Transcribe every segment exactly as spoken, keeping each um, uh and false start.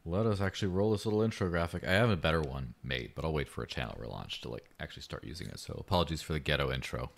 let us actually roll this little intro graphic. I have a better one made, but I'll wait for a channel relaunch to like actually start using it. So apologies for the ghetto intro.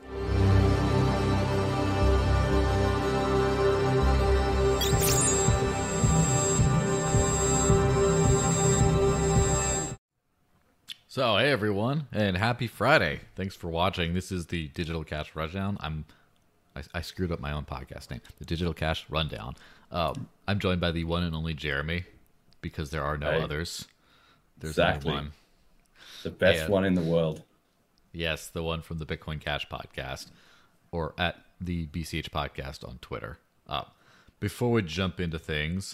So hey everyone, and happy Friday! Thanks for watching. This is the Digital Cash Rundown. I'm I, I screwed up my own podcast name, the Digital Cash Rundown. Um, I'm joined by the one and only Jeremy, because there are no hey, others. There's exactly. only one. The best and, one in the world. Yes, the one from the Bitcoin Cash podcast, or at the B C H podcast on Twitter. Uh, before we jump into things,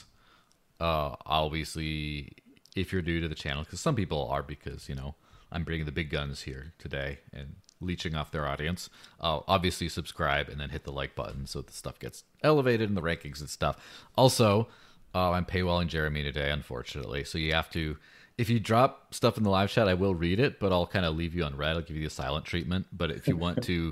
uh, obviously, if you're new to the channel, because some people are, because, you know, I'm bringing the big guns here today and leeching off their audience, uh, obviously subscribe and then hit the like button so the stuff gets elevated in the rankings and stuff. Also, uh, I'm paywalling Jeremy today, unfortunately, so you have to, if you drop stuff in the live chat, I will read it, but I'll kind of leave you on red. I'll give you the silent treatment. But if you want to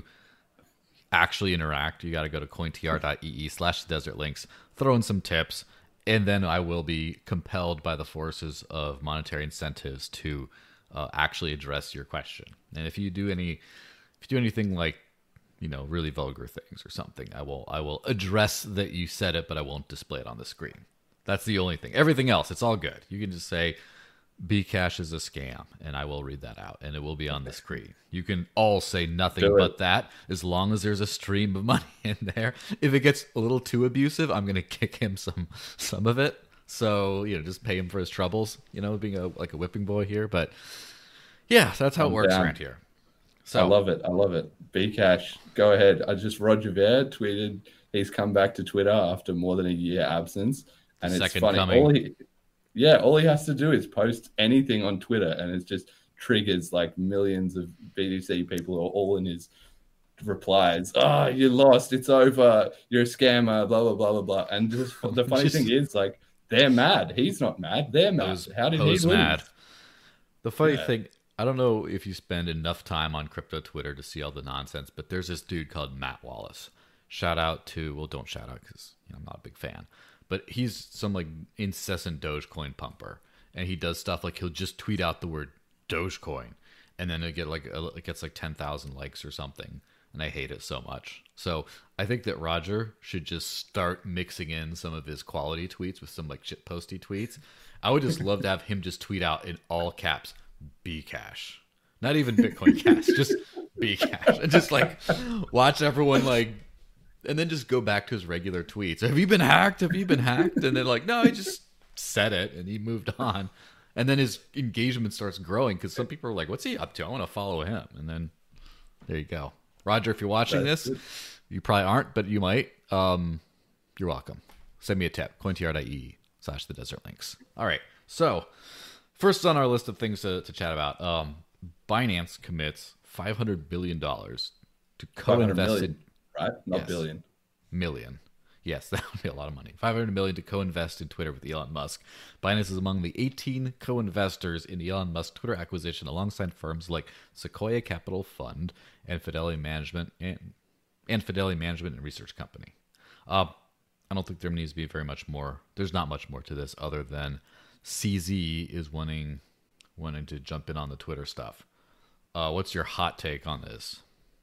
actually interact, you got to go to cointr.ee slash desert links, throw in some tips, and then I will be compelled by the forces of monetary incentives to uh, actually address your question. And if you do any, if you do anything like, you know, really vulgar things or something, I will, I will address that you said it, but I won't display it on the screen. That's the only thing. Everything else, it's all good. You can just say Bcash is a scam, and I will read that out, and it will be on the screen. You can all say nothing but that, as long as there's a stream of money in there. If it gets a little too abusive, I'm going to kick him some some of it. So, you know, just pay him for his troubles, you know, being a like a whipping boy here. But yeah, that's how I'm it works down. around here. So I love it. I love it. Bcash, go ahead. I just Roger Ver tweeted he's come back to Twitter after more than a year absence, and it's Second funny. coming. All he, yeah, all he has to do is post anything on Twitter, and it just triggers like millions of B D C people are all in his replies. Oh, you lost. It's over. You're a scammer. Blah blah blah blah blah. And just the funny Just- thing is, like, they're mad. He's not mad. They're mad. Pose- How did he pose lose? mad. The funny Yeah. thing, I don't know if you spend enough time on crypto Twitter to see all the nonsense, but there's this dude called Matt Wallace. Shout out to, well, don't shout out because, you know, I'm not a big fan, but he's some like incessant Dogecoin pumper, and he does stuff like he'll just tweet out the word Dogecoin, and then it get like it gets like ten thousand likes or something, and I hate it so much. So I think that Roger should just start mixing in some of his quality tweets with some like shit posty tweets. I would just love to have him just tweet out in all caps Bcash, not even Bitcoin Cash, just Bcash, and just like watch everyone like, and then just go back to his regular tweets. Have you been hacked? Have you been hacked? And then like, no, he just said it and he moved on. And then his engagement starts growing because some people are like, what's he up to? I want to follow him. And then there you go. Roger, if you're watching That's this, good. you probably aren't, but you might. Um, you're welcome. Send me a tip. cointr.ee slash the desert links. All right. So first on our list of things to, to chat about, um, Binance commits five hundred billion dollars to co-invest million, in... right? Not Yes. billion. Million. Yes, that would be a lot of money. five hundred million dollars to co-invest in Twitter with Elon Musk. Binance is among the eighteen co-investors in Elon Musk's Twitter acquisition, alongside firms like Sequoia Capital Fund and Fidelity Management and, and Fidelity Management and Research Company. Uh, I don't think there needs to be very much more. There's not much more to this other than C Z is wanting wanting to jump in on the Twitter stuff. Uh, what's your hot take on this?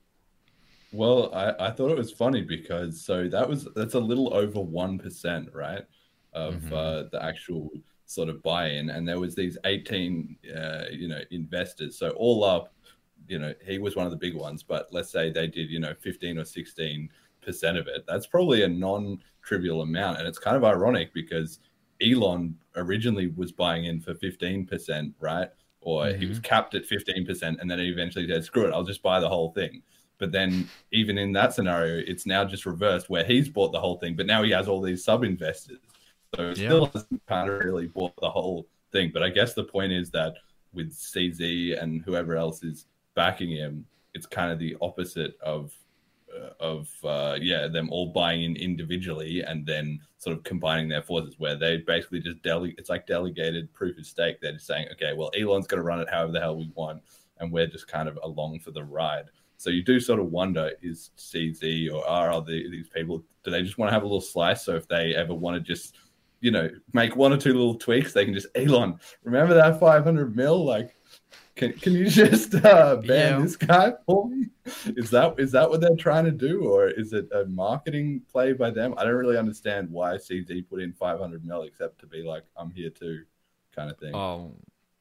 Well, I, I thought it was funny because so that was that's a little over one percent, right, of Mhm. uh, the actual sort of buy-in, and there was these eighteen, uh, you know, investors. So all up, you know, he was one of the big ones, but let's say they did, you know, fifteen or sixteen percent of it. That's probably a non-trivial amount, and it's kind of ironic because Elon originally was buying in for fifteen percent, right? Or he was capped at fifteen percent, and then he eventually said, "Screw it, I'll just buy the whole thing." But then even in that scenario, it's now just reversed where he's bought the whole thing, but now he has all these sub-investors. So Yeah. still hasn't kind of really bought the whole thing. But I guess the point is that with C Z and whoever else is backing him, it's kind of the opposite of uh, of uh, yeah them all buying in individually and then sort of combining their forces, where they basically just dele- it's like delegated proof of stake. They're just saying, okay, well, Elon's going to run it however the hell we want, and we're just kind of along for the ride. So you do sort of wonder, is C Z or are other these people, do they just want to have a little slice? So if they ever want to just you know, make one or two little tweaks, they can just, Elon, remember that five hundred mil? Like, can can you just uh, ban Yeah. this guy for me? Is that is that what they're trying to do, or is it a marketing play by them? I don't really understand why C Z put in five hundred mil except to be like, I'm here too, kind of thing. Um.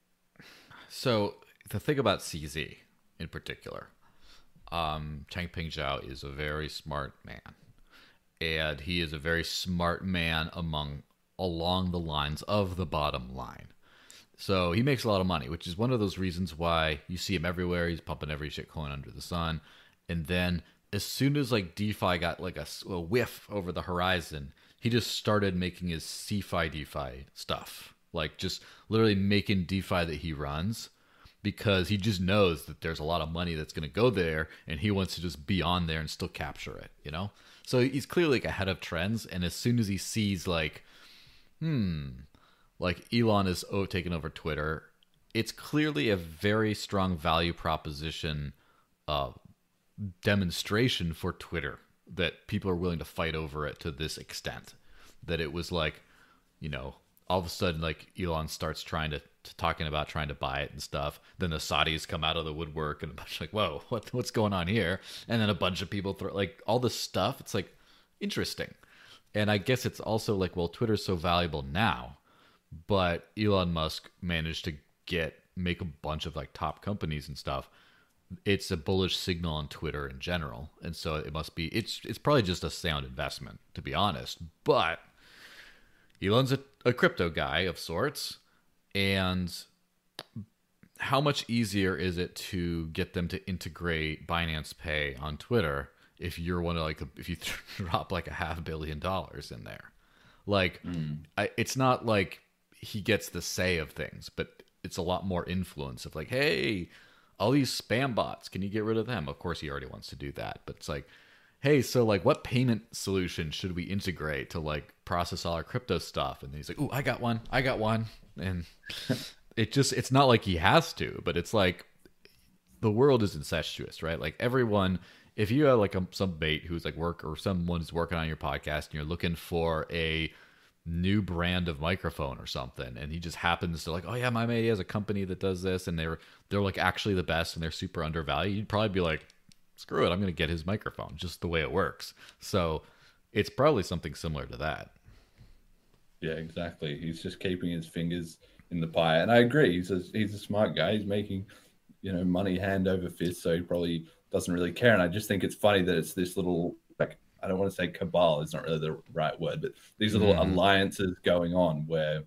So the thing about C Z in particular, um, Changpeng Zhao is a very smart man, and he is a very smart man among along the lines of the bottom line. So he makes a lot of money, which is one of those reasons why you see him everywhere. He's pumping every shitcoin under the sun. And then as soon as like DeFi got like a, a whiff over the horizon, he just started making his CeFi DeFi stuff. Like just literally making DeFi that he runs because he just knows that there's a lot of money that's going to go there and he wants to just be on there and still capture it, you know? So he's clearly like ahead of trends. And as soon as he sees like, hmm, like Elon is oh, taking over Twitter, it's clearly a very strong value proposition uh, demonstration for Twitter that people are willing to fight over it to this extent. That it was like, you know, all of a sudden, like Elon starts trying to, to talking about trying to buy it and stuff. Then the Saudis come out of the woodwork and a bunch like, whoa, what what's going on here? And then a bunch of people throw like all this stuff. It's like interesting, and I guess it's also like, well, Twitter's so valuable now. But Elon Musk managed to get make a bunch of like top companies and stuff. It's a bullish signal on Twitter in general, and so it must be. It's it's probably just a sound investment, to be honest. But Elon's a, a crypto guy of sorts, and how much easier is it to get them to integrate Binance Pay on Twitter if you're one of like if you drop like a half billion dollars in there? Like, mm. I, it's not like he gets the say of things, but it's a lot more influence of like, hey, all these spam bots, can you get rid of them? Of course, he already wants to do that, but it's like, hey, so like, what payment solution should we integrate to like process all our crypto stuff? And he's like, ooh, I got one, I got one, and it just, it's not like he has to, but it's like the world is incestuous, right? Like everyone, if you have like a, some bait who's like work or someone who's working on your podcast and you're looking for a new brand of microphone or something, and he just happens to like, oh yeah, my mate has a company that does this, and they're they're like actually the best and they're super undervalued, you'd probably be like, screw it, I'm gonna get his microphone, just the way it works. So it's probably something similar to that. Yeah, exactly. He's just keeping his fingers in the pie, and I agree. He's a he's a smart guy. He's making, you know, money hand over fist, so he probably doesn't really care. And I just think it's funny that it's this little, like, I don't want to say cabal is not really the right word, but these little mm. alliances going on where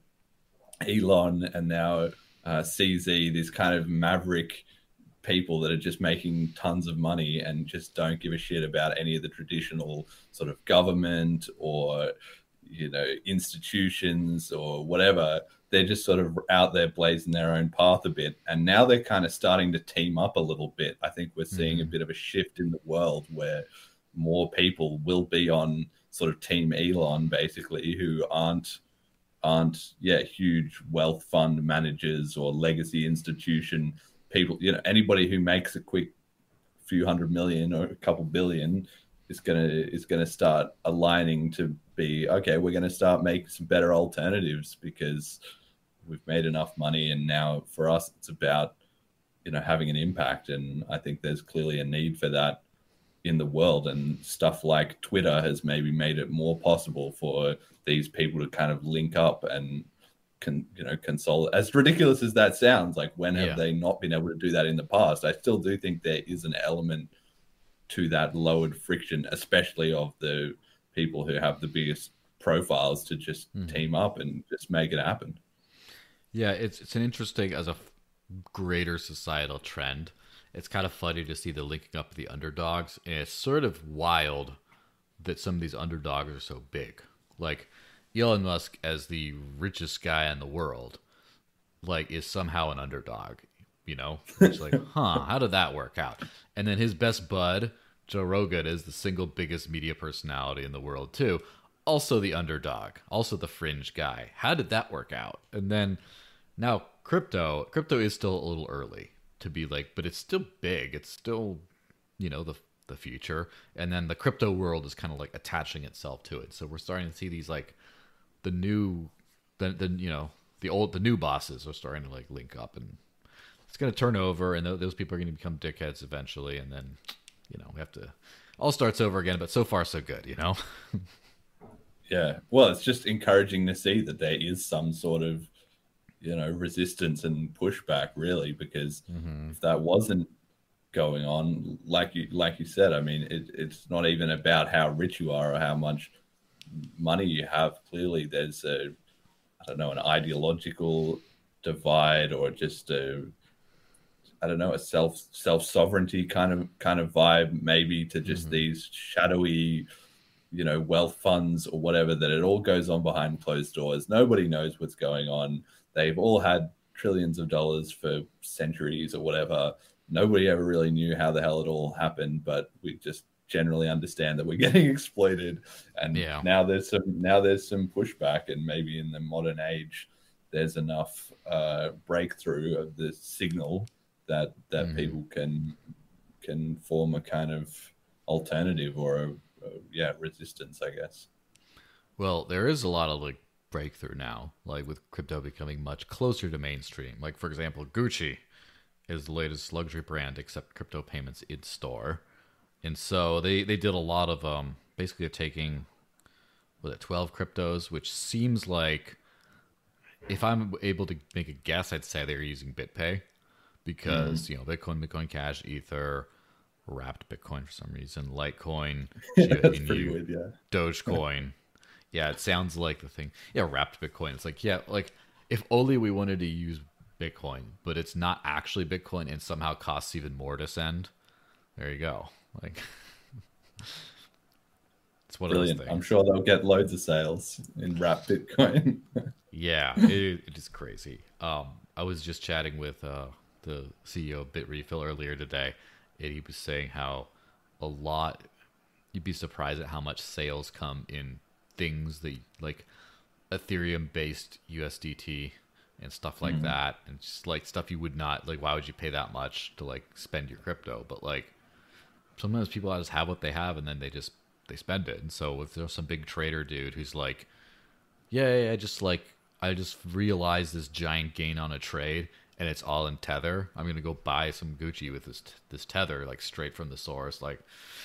Elon and now uh, C Z, this kind of maverick people that are just making tons of money and just don't give a shit about any of the traditional sort of government or, you know, institutions or whatever. They're just sort of out there blazing their own path a bit. And now they're kind of starting to team up a little bit. I think we're seeing mm. a bit of a shift in the world where more people will be on sort of Team Elon, basically, who aren't, aren't yeah, huge wealth fund managers or legacy institution people. You know, anybody who makes a quick few hundred million or a couple billion is gonna is gonna start aligning to be, okay, we're gonna start making some better alternatives because we've made enough money, and now for us it's about, you know, having an impact. And I think there's clearly a need for that in the world, and stuff like Twitter has maybe made it more possible for these people to kind of link up and can, you know, console. As ridiculous as that sounds, like when have yeah. they not been able to do that in the past? I still do think there is an element to that lowered friction, especially of the people who have the biggest profiles, to just mm. team up and just make it happen. Yeah, it's it's an interesting, as a greater societal trend, it's kind of funny to see the linking up of the underdogs, and it's sort of wild that some of these underdogs are so big. Like Elon Musk, as the richest guy in the world, like is somehow an underdog, you know? It's like, huh, how did that work out? And then his best bud, Joe Rogan, is the single biggest media personality in the world too. Also the underdog, also the fringe guy. How did that work out? And then now crypto, crypto is still a little early to be like, but it's still big. It's still, you know, the the future. And then the crypto world is kind of like attaching itself to it. So we're starting to see these like the new, the, the you know the old the new bosses are starting to like link up, and it's going to turn over, and th- those people are going to become dickheads eventually, and then you know we have to all starts over again. But so far so good, you know. Yeah, well, it's just encouraging to see that there is some sort of, you know, resistance and pushback, really, because mm-hmm. if that wasn't going on, like you like you said, I mean, it, it's not even about how rich you are or how much money you have. Clearly, there's a, I don't know, an ideological divide, or just a, I don't know, a self self sovereignty kind of kind of vibe, maybe, to just mm-hmm. these shadowy, you know, wealth funds or whatever, that it all goes on behind closed doors. Nobody knows what's going on. They've all had trillions of dollars for centuries or whatever. Nobody ever really knew how the hell it all happened, but we just generally understand that we're getting exploited. And yeah. now there's some now there's some pushback, and maybe in the modern age there's enough uh, breakthrough of the signal that that mm. people can can form a kind of alternative or a, a yeah resistance, I guess. Well, there is a lot of like breakthrough now, like with crypto becoming much closer to mainstream. Like, for example, Gucci is the latest luxury brand accept crypto payments in store, and so they they did a lot of um basically taking, was it twelve cryptos, which seems like, if I'm able to make a guess, I'd say they're using BitPay, because mm. you know, Bitcoin, Bitcoin Cash, Ether, wrapped Bitcoin for some reason, Litecoin, That's pretty weird, yeah. Dogecoin. Yeah, it sounds like the thing. Yeah, wrapped Bitcoin. It's like, yeah, like if only we wanted to use Bitcoin, but it's not actually Bitcoin and somehow costs even more to send. There you go. Like, it's one Brilliant. of those things. I'm sure they'll get loads of sales in wrapped Bitcoin. Yeah, it, it is crazy. Um, I was just chatting with uh, the C E O of BitRefill earlier today, and he was saying how a lot, you'd be surprised at how much sales come in things that like Ethereum based U S D T and stuff like mm-hmm. that, and just like stuff you would not like, why would you pay that much to like spend your crypto? But like sometimes people just have what they have, and then they just they spend it. And so if there's some big trader dude who's like, yeah, yeah, I just like I just realized this giant gain on a trade, and it's all in Tether, I'm gonna go buy some Gucci with this this Tether, like straight from the source. Like,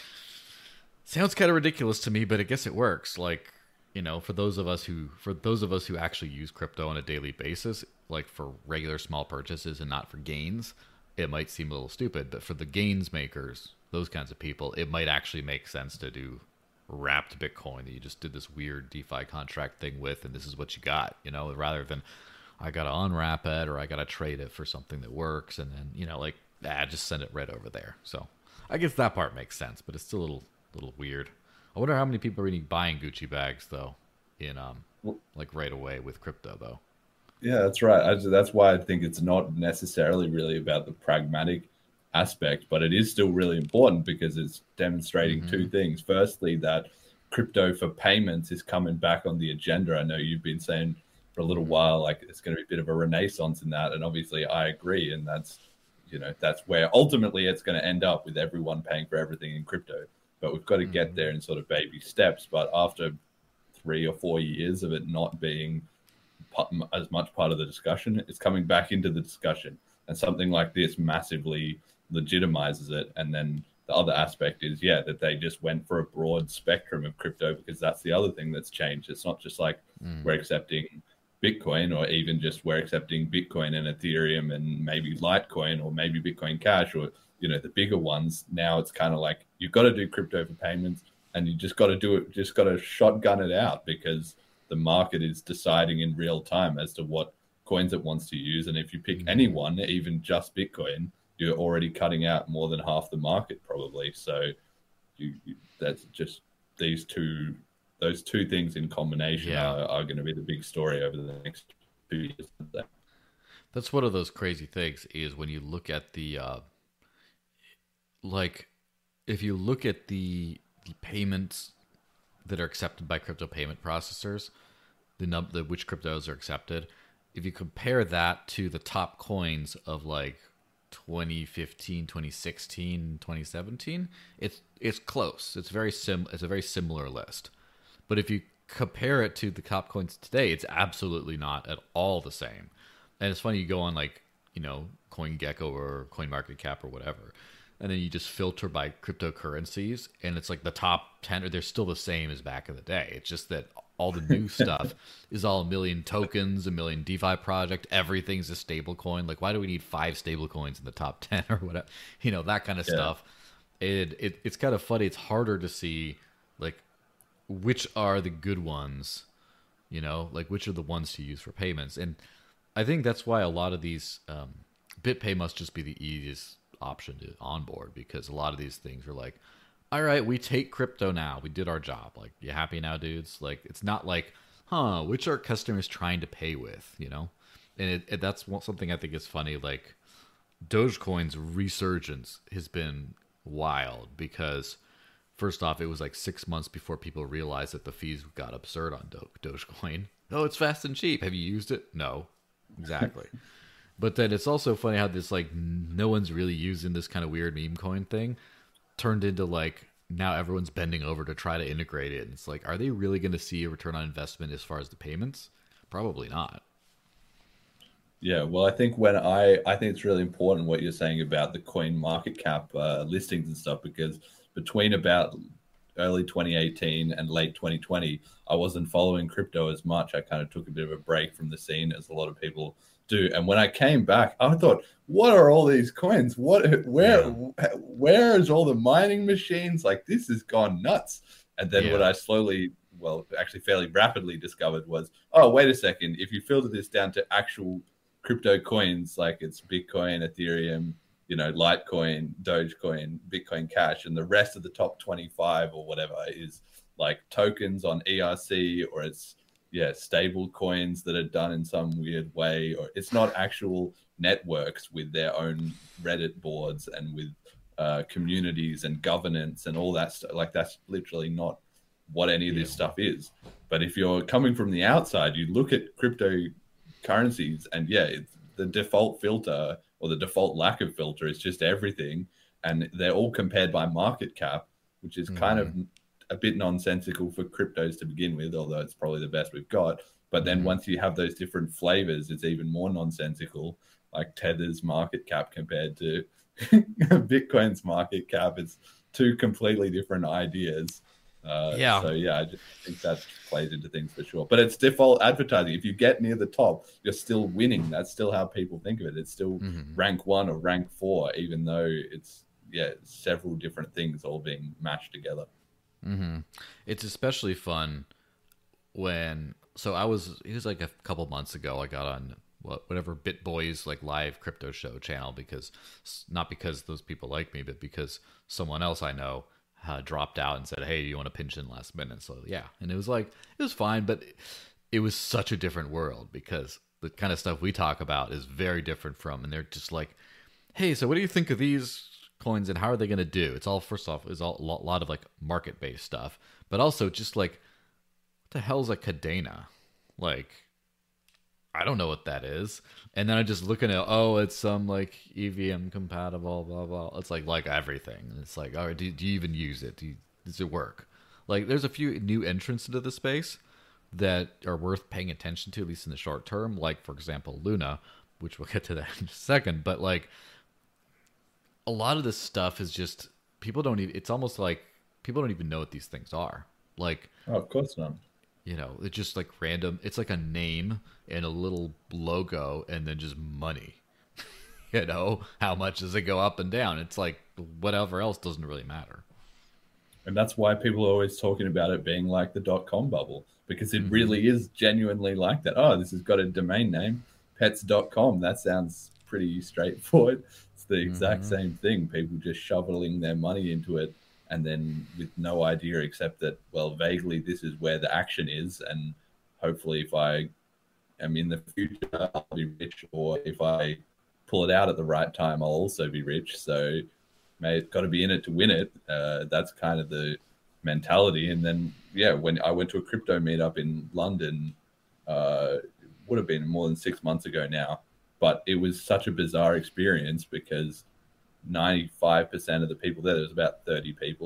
sounds kind of ridiculous to me, but I guess it works. Like, you know, for those of us who for those of us who actually use crypto on a daily basis, like for regular small purchases and not for gains, it might seem a little stupid. But for the gains makers, those kinds of people, it might actually make sense to do wrapped Bitcoin that you just did this weird DeFi contract thing with, and this is what you got, you know, rather than I gotta unwrap it or I gotta trade it for something that works, and then, you know, like, ah, just send it right over there. So I guess that part makes sense, but it's still a little little weird. I wonder how many people are really buying Gucci bags though, in um like right away with crypto though. Yeah, that's right. I, that's why I think it's not necessarily really about the pragmatic aspect, but it is still really important because it's demonstrating mm-hmm. two things. Firstly, that crypto for payments is coming back on the agenda. I know you've been saying for a little while, like it's going to be a bit of a renaissance in that, and obviously I agree. And that's, you know, that's where ultimately it's going to end up, with everyone paying for everything in crypto. But we've got to get there in sort of baby steps. But after three or four years of it not being as much part of the discussion, it's coming back into the discussion, and something like this massively legitimizes it. And then the other aspect is, yeah, that they just went for a broad spectrum of crypto, because that's the other thing that's changed. It's not just like mm. we're accepting Bitcoin, or even just we're accepting Bitcoin and Ethereum and maybe Litecoin or maybe Bitcoin Cash, or, you know, the bigger ones. Now it's kind of like you've got to do crypto for payments, and you just got to do it, just got to shotgun it out, because the market is deciding in real time as to what coins it wants to use. And if you pick mm. any one, even just Bitcoin, you're already cutting out more than half the market probably. So you, you, that's just these two, those two things in combination yeah. are, are going to be the big story over the next two years. That's one of those crazy things, is when you look at the, uh, like, if you look at the the payments that are accepted by crypto payment processors, the num the which cryptos are accepted, if you compare that to the top coins of like twenty fifteen, twenty sixteen, twenty seventeen, it's it's close. It's very sim it's a very similar list. But if you compare it to the top coins today, it's absolutely not at all the same. And it's funny, you go on like, you know, CoinGecko or CoinMarketCap or whatever, and then you just filter by cryptocurrencies, and it's like the top ten, or they're still the same as back in the day. It's just that all the new stuff is all a million tokens, a million DeFi project, everything's a stable coin. Like, why do we need five stable coins in the top ten or whatever? You know, that kind of yeah. stuff. It, it It's kind of funny. It's harder to see, like, which are the good ones, you know, like which are the ones to use for payments. And I think that's why a lot of these, um, BitPay must just be the easiest option to onboard, because a lot of these things are like, all right, we take crypto now. We did our job. Like, you happy now, dudes? Like, it's not like, huh, which are customers trying to pay with, you know? And it, it, that's something I think is funny. Like, Dogecoin's resurgence has been wild because, first off, it was like six months before people realized that the fees got absurd on Do- Dogecoin. Oh, it's fast and cheap. Have you used it? No. Exactly. But then it's also funny how this, like, no one's really using this kind of weird meme coin thing turned into, like, now everyone's bending over to try to integrate it. And it's like, are they really going to see a return on investment as far as the payments? Probably not. Yeah, well, I think when I I think it's really important what you're saying about the coin market cap uh, listings and stuff, because between about early twenty eighteen and late twenty twenty, I wasn't following crypto as much. I kind of took a bit of a break from the scene, as a lot of people do. And when I came back, I thought, what are all these coins? What, where, yeah. where is all the mining machines? Like, this has gone nuts. And then yeah. what I slowly, well, actually fairly rapidly discovered was, oh, wait a second. If you filter this down to actual crypto coins, like it's Bitcoin, Ethereum, you know, Litecoin, Dogecoin, Bitcoin Cash, and the rest of the top twenty-five or whatever is like tokens on E R C, or it's, yeah, stable coins that are done in some weird way, or it's not actual networks with their own Reddit boards and with uh, communities and governance and all that stuff. Like, that's literally not what any of this yeah. stuff is. But if you're coming from the outside, you look at cryptocurrencies and yeah, it's the default filter or the default lack of filter is just everything. And they're all compared by market cap, which is mm-hmm. kind of a bit nonsensical for cryptos to begin with, although it's probably the best we've got. But then mm-hmm. once you have those different flavors, it's even more nonsensical, like Tether's market cap compared to Bitcoin's market cap. It's two completely different ideas. Uh, yeah. So, yeah, I just think that plays into things for sure. But it's default advertising. If you get near the top, you're still winning. That's still how people think of it. It's still mm-hmm. rank one or rank four, even though it's, yeah, several different things all being mashed together. Mm-hmm. It's especially fun when, so I was, it was like a couple months ago, I got on what, whatever BitBoys like live crypto show channel, because not because those people like me, but because someone else I know uh, dropped out and said, hey, do you want to pinch in last minute? So yeah. And it was like, it was fine, but it was such a different world, because the kind of stuff we talk about is very different from, and they're just like, hey, so what do you think of these coins and how are they going to do? It's all, first off, is all a lot of like market based stuff, but also just like, what the hell's a Cadena? Like, I don't know what that is. And then I'm just looking at, oh, it's some like E V M compatible, blah blah. It's like like everything. It's like, all right, do, do you even use it? Do you, does it work? Like, there's a few new entrants into the space that are worth paying attention to, at least in the short term. Like, for example, Luna, which we'll get to that in a second. But like, a lot of this stuff is just, people don't even, it's almost like people don't even know what these things are. Like, oh, of course not. You know, it's just like random, it's like a name and a little logo and then just money. You know, how much does it go up and down? It's like whatever else doesn't really matter. And that's why people are always talking about it being like the dot-com bubble, because it mm-hmm. really is genuinely like that. Oh, this has got a domain name, pets dot com. That sounds pretty straightforward. The exact mm-hmm. same thing. People just shoveling their money into it, and then with no idea except that, well, vaguely this is where the action is, and hopefully if I am in the future, I'll be rich, or if I pull it out at the right time, I'll also be rich. So, mate, got to be in it to win it. Uh, that's kind of the mentality. And then, yeah, when I went to a crypto meetup in London, uh, would have been more than six months ago now. But it was such a bizarre experience because ninety-five percent of the people there, there was about thirty people,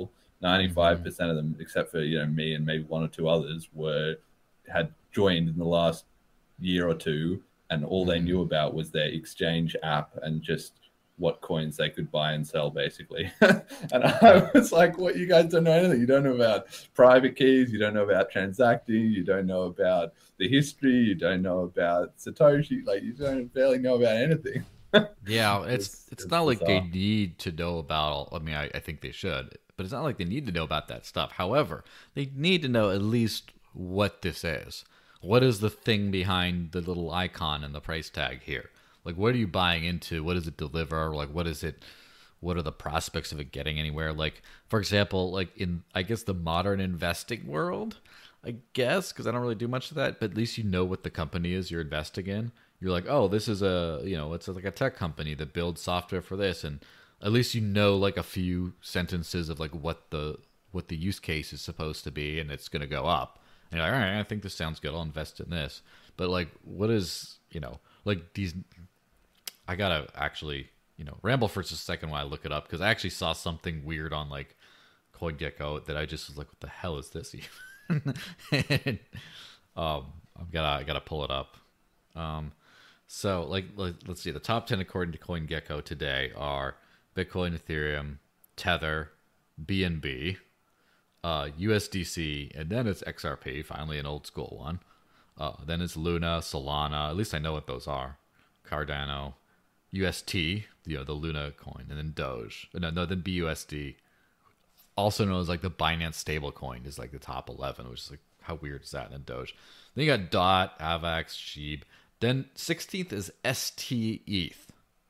ninety-five percent of them, except for, you know, me and maybe one or two others, were had joined in the last year or two, and all they knew about was their exchange app and just what coins they could buy and sell, basically. And I was like, what, you guys don't know anything. You don't know about private keys. You don't know about transacting. You don't know about the history. You don't know about Satoshi. Like, you don't barely know about anything. Yeah, it's it's, it's, it's not like bizarre. they need to know about all, I mean, I, I think they should, but it's not like they need to know about that stuff. However, they need to know at least what this is. What is the thing behind the little icon and the price tag here? Like, what are you buying into? What does it deliver? Like, what is it? What are the prospects of it getting anywhere? Like, for example, like in, I guess, the modern investing world, I guess, because I don't really do much of that, but at least you know what the company is you're investing in. You're like, oh, this is a, you know, it's like a tech company that builds software for this. And at least you know like a few sentences of like what the, what the use case is supposed to be, and it's going to go up. And you're like, all right, I think this sounds good. I'll invest in this. But like, what is, you know, like these, I gotta actually, you know, ramble for just a second while I look it up, because I actually saw something weird on like CoinGecko that I just was like, what the hell is this even? And, um, I've gotta, I gotta pull it up. Um, so like, let, let's see, the top ten according to CoinGecko today are Bitcoin, Ethereum, Tether, B N B, uh, U S D C, and then it's X R P, finally an old school one. Uh, then it's Luna, Solana, at least I know what those are, Cardano, U S T, you know, the Luna coin, and then Doge. No, no, then B U S D, also known as like the Binance stablecoin, is like the top eleven, which is like, how weird is that? And then Doge. Then you got Dot, Avax, Sheeb. Then sixteenth is S T E T H.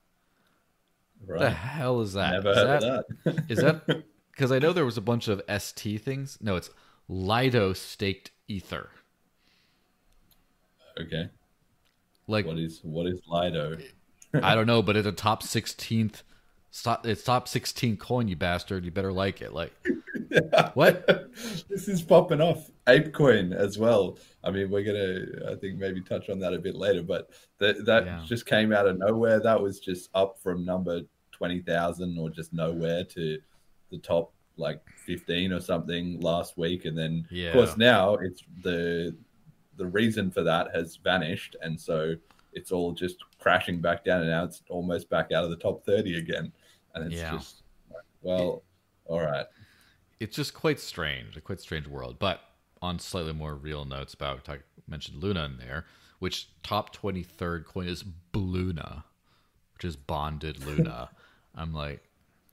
Right. What the hell is that? Never is heard that, of that. Is that, because I know there was a bunch of S T things. No, it's Lido staked Ether. Okay. Like, What is what is Lido? I don't know, but it's a top sixteenth. Stop, it's top sixteen coin, you bastard. You better like it. Like, what? This is popping off. ApeCoin as well. I mean, we're gonna, I think, maybe touch on that a bit later. But that that Yeah. just came out of nowhere. That was just up from number twenty thousand or just nowhere to the top like fifteen or something last week, and then Yeah. of course now it's the the reason for that has vanished, and so it's all just crashing back down, and now it's almost back out of the top thirty again. And it's Yeah. just, well, all right. It's just quite strange, a quite strange world. But on slightly more real notes, about I mentioned Luna in there, which top twenty-third coin is Bluna, which is bonded Luna. I'm like,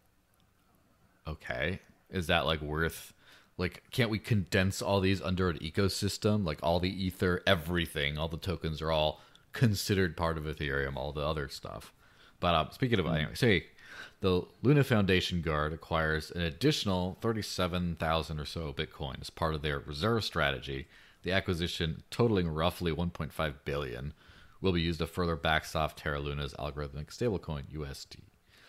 okay, is that like worth? Like, can't we condense all these under an ecosystem? Like all the ether, everything, all the tokens are all considered part of Ethereum, all the other stuff. But um, speaking of, anyway, say the Luna Foundation Guard acquires an additional thirty-seven thousand or so Bitcoin as part of their reserve strategy. The acquisition, totaling roughly one point five billion, will be used to further backstop Terra Luna's algorithmic stablecoin U S D.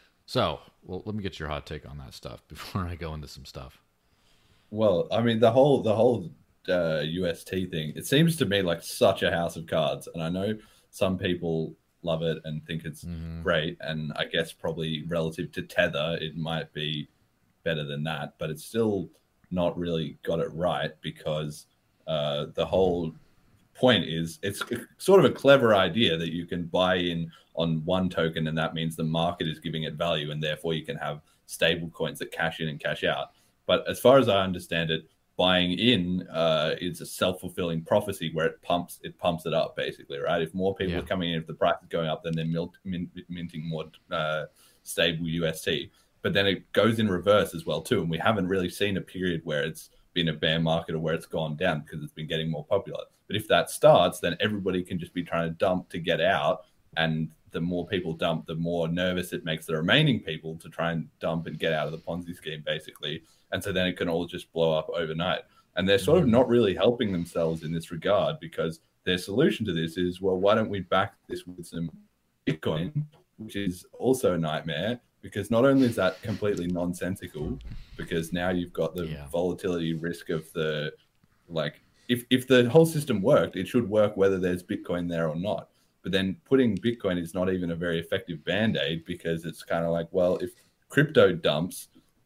So, well, let me get your hot take on that stuff before I go into some stuff. Well, I mean, the whole the whole uh, U S T thing, it seems to me like such a house of cards, and I know some people love it and think it's Mhm. great, and I guess probably relative to Tether, it might be better than that, but it's still not really got it right, because uh, the whole point is it's sort of a clever idea that you can buy in on one token, and that means the market is giving it value, and therefore you can have stable coins that cash in and cash out. But as far as I understand it, buying in uh, is a self-fulfilling prophecy where it pumps it pumps it up, basically, right? If more people Yeah. are coming in, if the price is going up, then they're mint, mint, minting more uh, stable U S T. But then it goes in reverse as well too, and we haven't really seen a period where it's been a bear market or where it's gone down, because it's been getting more popular. But if that starts, then everybody can just be trying to dump to get out, and the more people dump, the more nervous it makes the remaining people to try and dump and get out of the Ponzi scheme, basically. And so then it can all just blow up overnight. And they're sort of not really helping themselves in this regard, because their solution to this is, well, why don't we back this with some Bitcoin, which is also a nightmare, because not only is that completely nonsensical, because now you've got the Yeah. volatility risk of the, like, if, if the whole system worked, it should work whether there's Bitcoin there or not. But then putting Bitcoin is not even a very effective band-aid, because it's kind of like, well, if crypto dumps,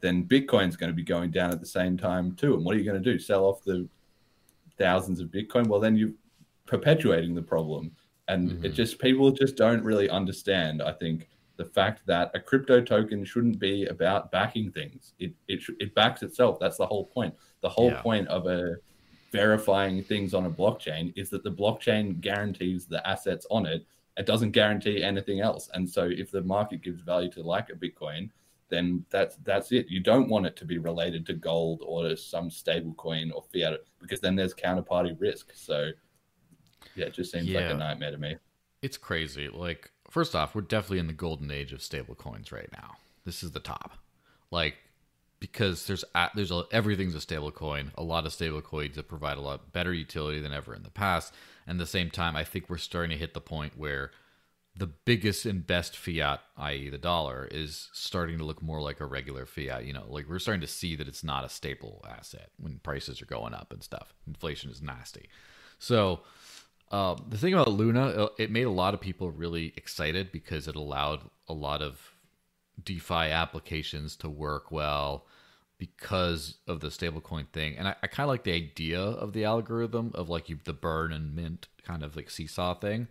then Bitcoin's going to be going down at the same time too. And what are you going to do? Sell off the thousands of Bitcoin? Well, then you're perpetuating the problem. And mm-hmm. it just, people just don't really understand, I think, the fact that a crypto token shouldn't be about backing things. It it it backs itself. That's the whole point. The whole yeah. point of a verifying things on a blockchain is that the blockchain guarantees the assets on it. It doesn't guarantee anything else. And so if the market gives value to like a Bitcoin, then that's that's it. You don't want it to be related to gold or to some stable coin or fiat, because then there's counterparty risk. So yeah, it just seems yeah. like a nightmare to me. It's crazy. Like, first off, we're definitely in the golden age of stable coins right now. This is the top. Like, because there's there's a, everything's a stable coin. A lot of stable coins that provide a lot better utility than ever in the past. And at the same time, I think we're starting to hit the point where the biggest and best fiat, that is the dollar, is starting to look more like a regular fiat. You know, like we're starting to see that it's not a staple asset when prices are going up and stuff. Inflation is nasty. So uh, the thing about Luna, it made a lot of people really excited because it allowed a lot of DeFi applications to work well because of the stablecoin thing. And I, I kind of like the idea of the algorithm of like you, the burn and mint kind of like seesaw thing.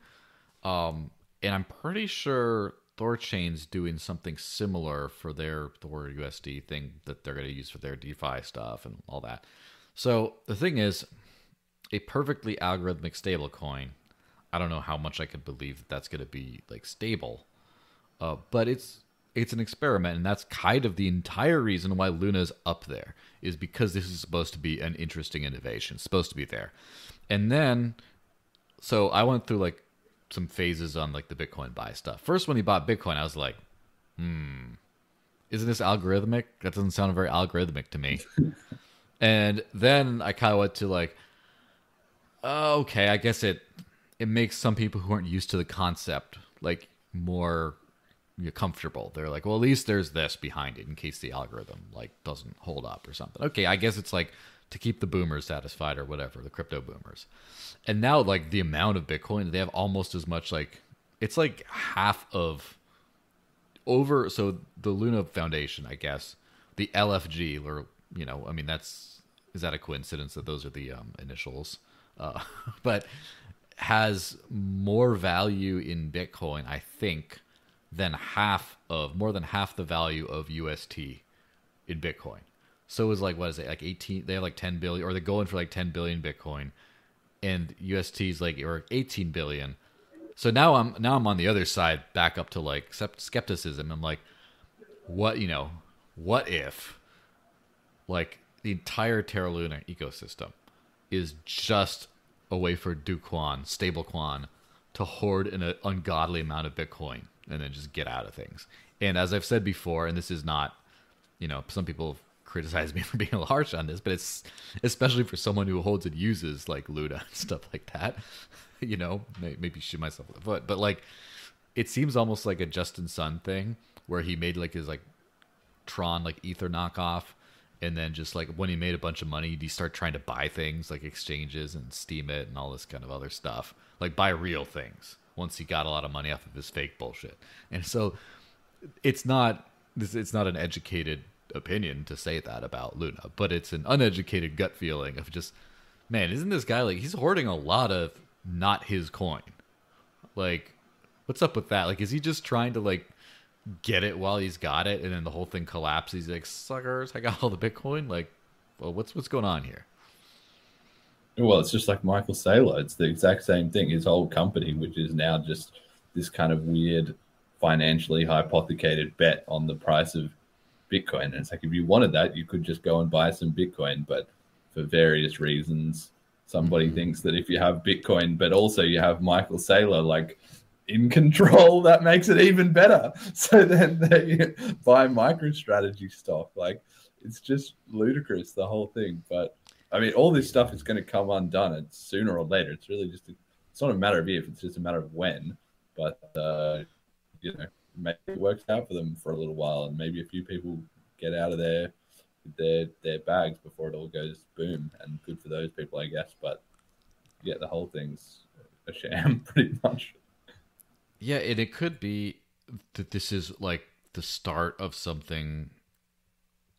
Um, and I'm pretty sure Thorchain's doing something similar for their Thor U S D thing that they're going to use for their DeFi stuff and all that. So the thing is, a perfectly algorithmic stablecoin, I don't know how much I could believe that that's going to be like stable, uh, but it's it's an experiment, and that's kind of the entire reason why Luna's up there, is because this is supposed to be an interesting innovation. It's supposed to be there. And then, so I went through like some phases on like the Bitcoin buy stuff. First, when he bought Bitcoin, I was like, hmm, isn't this algorithmic? That doesn't sound very algorithmic to me. And then I kind of went to like, oh, okay, I guess it it makes some people who aren't used to the concept like more you're comfortable. They're like, well, at least there's this behind it in case the algorithm like doesn't hold up or something. Okay, I guess it's like to keep the boomers satisfied or whatever, the crypto boomers. And now like the amount of Bitcoin, they have almost as much, like it's like half of over. So the Luna Foundation, I guess, the L F G, or you know, I mean, that's is that a coincidence that those are the um, initials? Uh, but has more value in Bitcoin, I think, than half of, more than half the value of U S T in Bitcoin. So it was like, what is it, like eighteen, they have like ten billion, or they're going for like ten billion Bitcoin, and U S T is like, or eighteen billion. So now I'm, now I'm on the other side, back up to like skepticism. I'm like, what, you know, what if like the entire Terra Luna ecosystem is just a way for Do Kwon, Stable Kwon, to hoard an ungodly amount of Bitcoin and then just get out of things. And as I've said before, and this is not, you know, some people criticize me for being a little harsh on this, but it's especially for someone who holds and uses like Luna and stuff like that, you know, maybe shoot myself in the foot. But like, it seems almost like a Justin Sun thing where he made like his like Tron, like Ether knockoff. And then just like when he made a bunch of money, he'd start trying to buy things like exchanges and Steam it and all this kind of other stuff. Like buy real things once he got a lot of money off of his fake bullshit. And so it's not this it's not an educated opinion to say that about Luna, but it's an uneducated gut feeling of just, man, isn't this guy like, he's hoarding a lot of not his coin. Like, what's up with that? Like, is he just trying to like get it while he's got it, and then the whole thing collapses? He's like, suckers, I got all the Bitcoin. Like, well, what's what's going on here? Well, it's just like Michael Saylor. It's the exact same thing. His whole company, which is now just this kind of weird, financially hypothecated bet on the price of Bitcoin. And it's like, if you wanted that, you could just go and buy some Bitcoin. But for various reasons, somebody mm-hmm. thinks that if you have Bitcoin, but also you have Michael Saylor, like, in control, that makes it even better. So then they buy MicroStrategy stock. Like, it's just ludicrous, the whole thing. But I mean, all this stuff is going to come undone. It's sooner or later. It's really just a, it's not a matter of if, it's just a matter of when. But uh, you know, maybe it works out for them for a little while, and maybe a few people get out of their their their bags before it all goes boom. And good for those people, I guess. But yeah, the whole thing's a sham, pretty much. Yeah, and it could be that this is like the start of something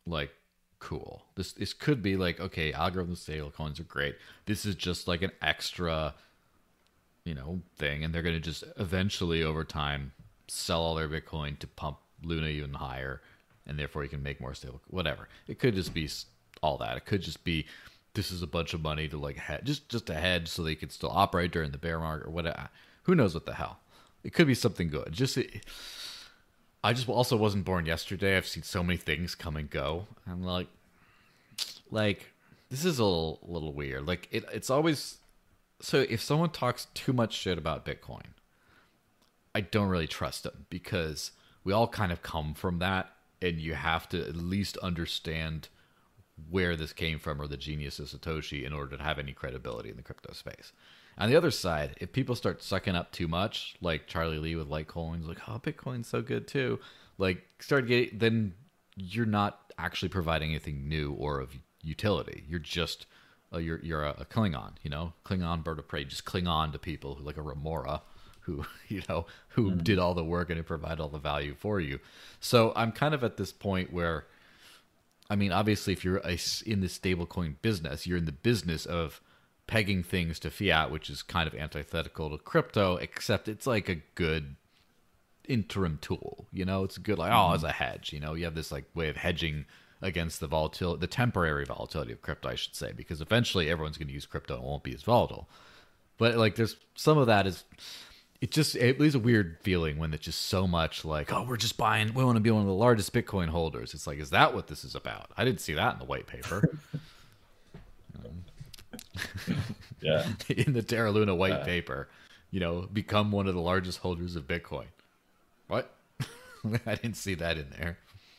like, cool. This this could be like, okay, algorithm stablecoins are great. This is just like an extra, you know, thing, and they're going to just eventually over time sell all their Bitcoin to pump Luna even higher, and therefore you can make more stable. Whatever. It could just be all that. It could just be this is a bunch of money to like hedge, just just a hedge so they could still operate during the bear market or whatever. Who knows what the hell? It could be something good. Just. It, I just also wasn't born yesterday. I've seen so many things come and go. I'm like, like this is a little, little weird. Like it, it's always so. If someone talks too much shit about Bitcoin, I don't really trust them because we all kind of come from that, and you have to at least understand where this came from or the genius of Satoshi in order to have any credibility in the crypto space. On the other side, if people start sucking up too much, like Charlie Lee with Litecoin, like, oh, Bitcoin's so good too, like, start getting, then you're not actually providing anything new or of utility. You're just, uh, you're you're a, a Klingon, you know, Klingon bird of prey. Just cling on to people who, like a Remora, who, you know, who mm. did all the work and who provide all the value for you. So I'm kind of at this point where, I mean, obviously, if you're a, in the stablecoin business, you're in the business of pegging things to fiat, which is kind of antithetical to crypto, except it's like a good interim tool. You know, it's good, like, oh, as a hedge. You know, you have this like way of hedging against the volatility, the temporary volatility of crypto, I should say, because eventually everyone's going to use crypto and it won't be as volatile. But like, there's some of that is, it just, it leaves a weird feeling when it's just so much like, oh, we're just buying, we want to be one of the largest Bitcoin holders. It's like, is that what this is about? I didn't see that in the white paper. um, yeah. In the Terra Luna white yeah. paper, you know, become one of the largest holders of Bitcoin. What? I didn't see that in there.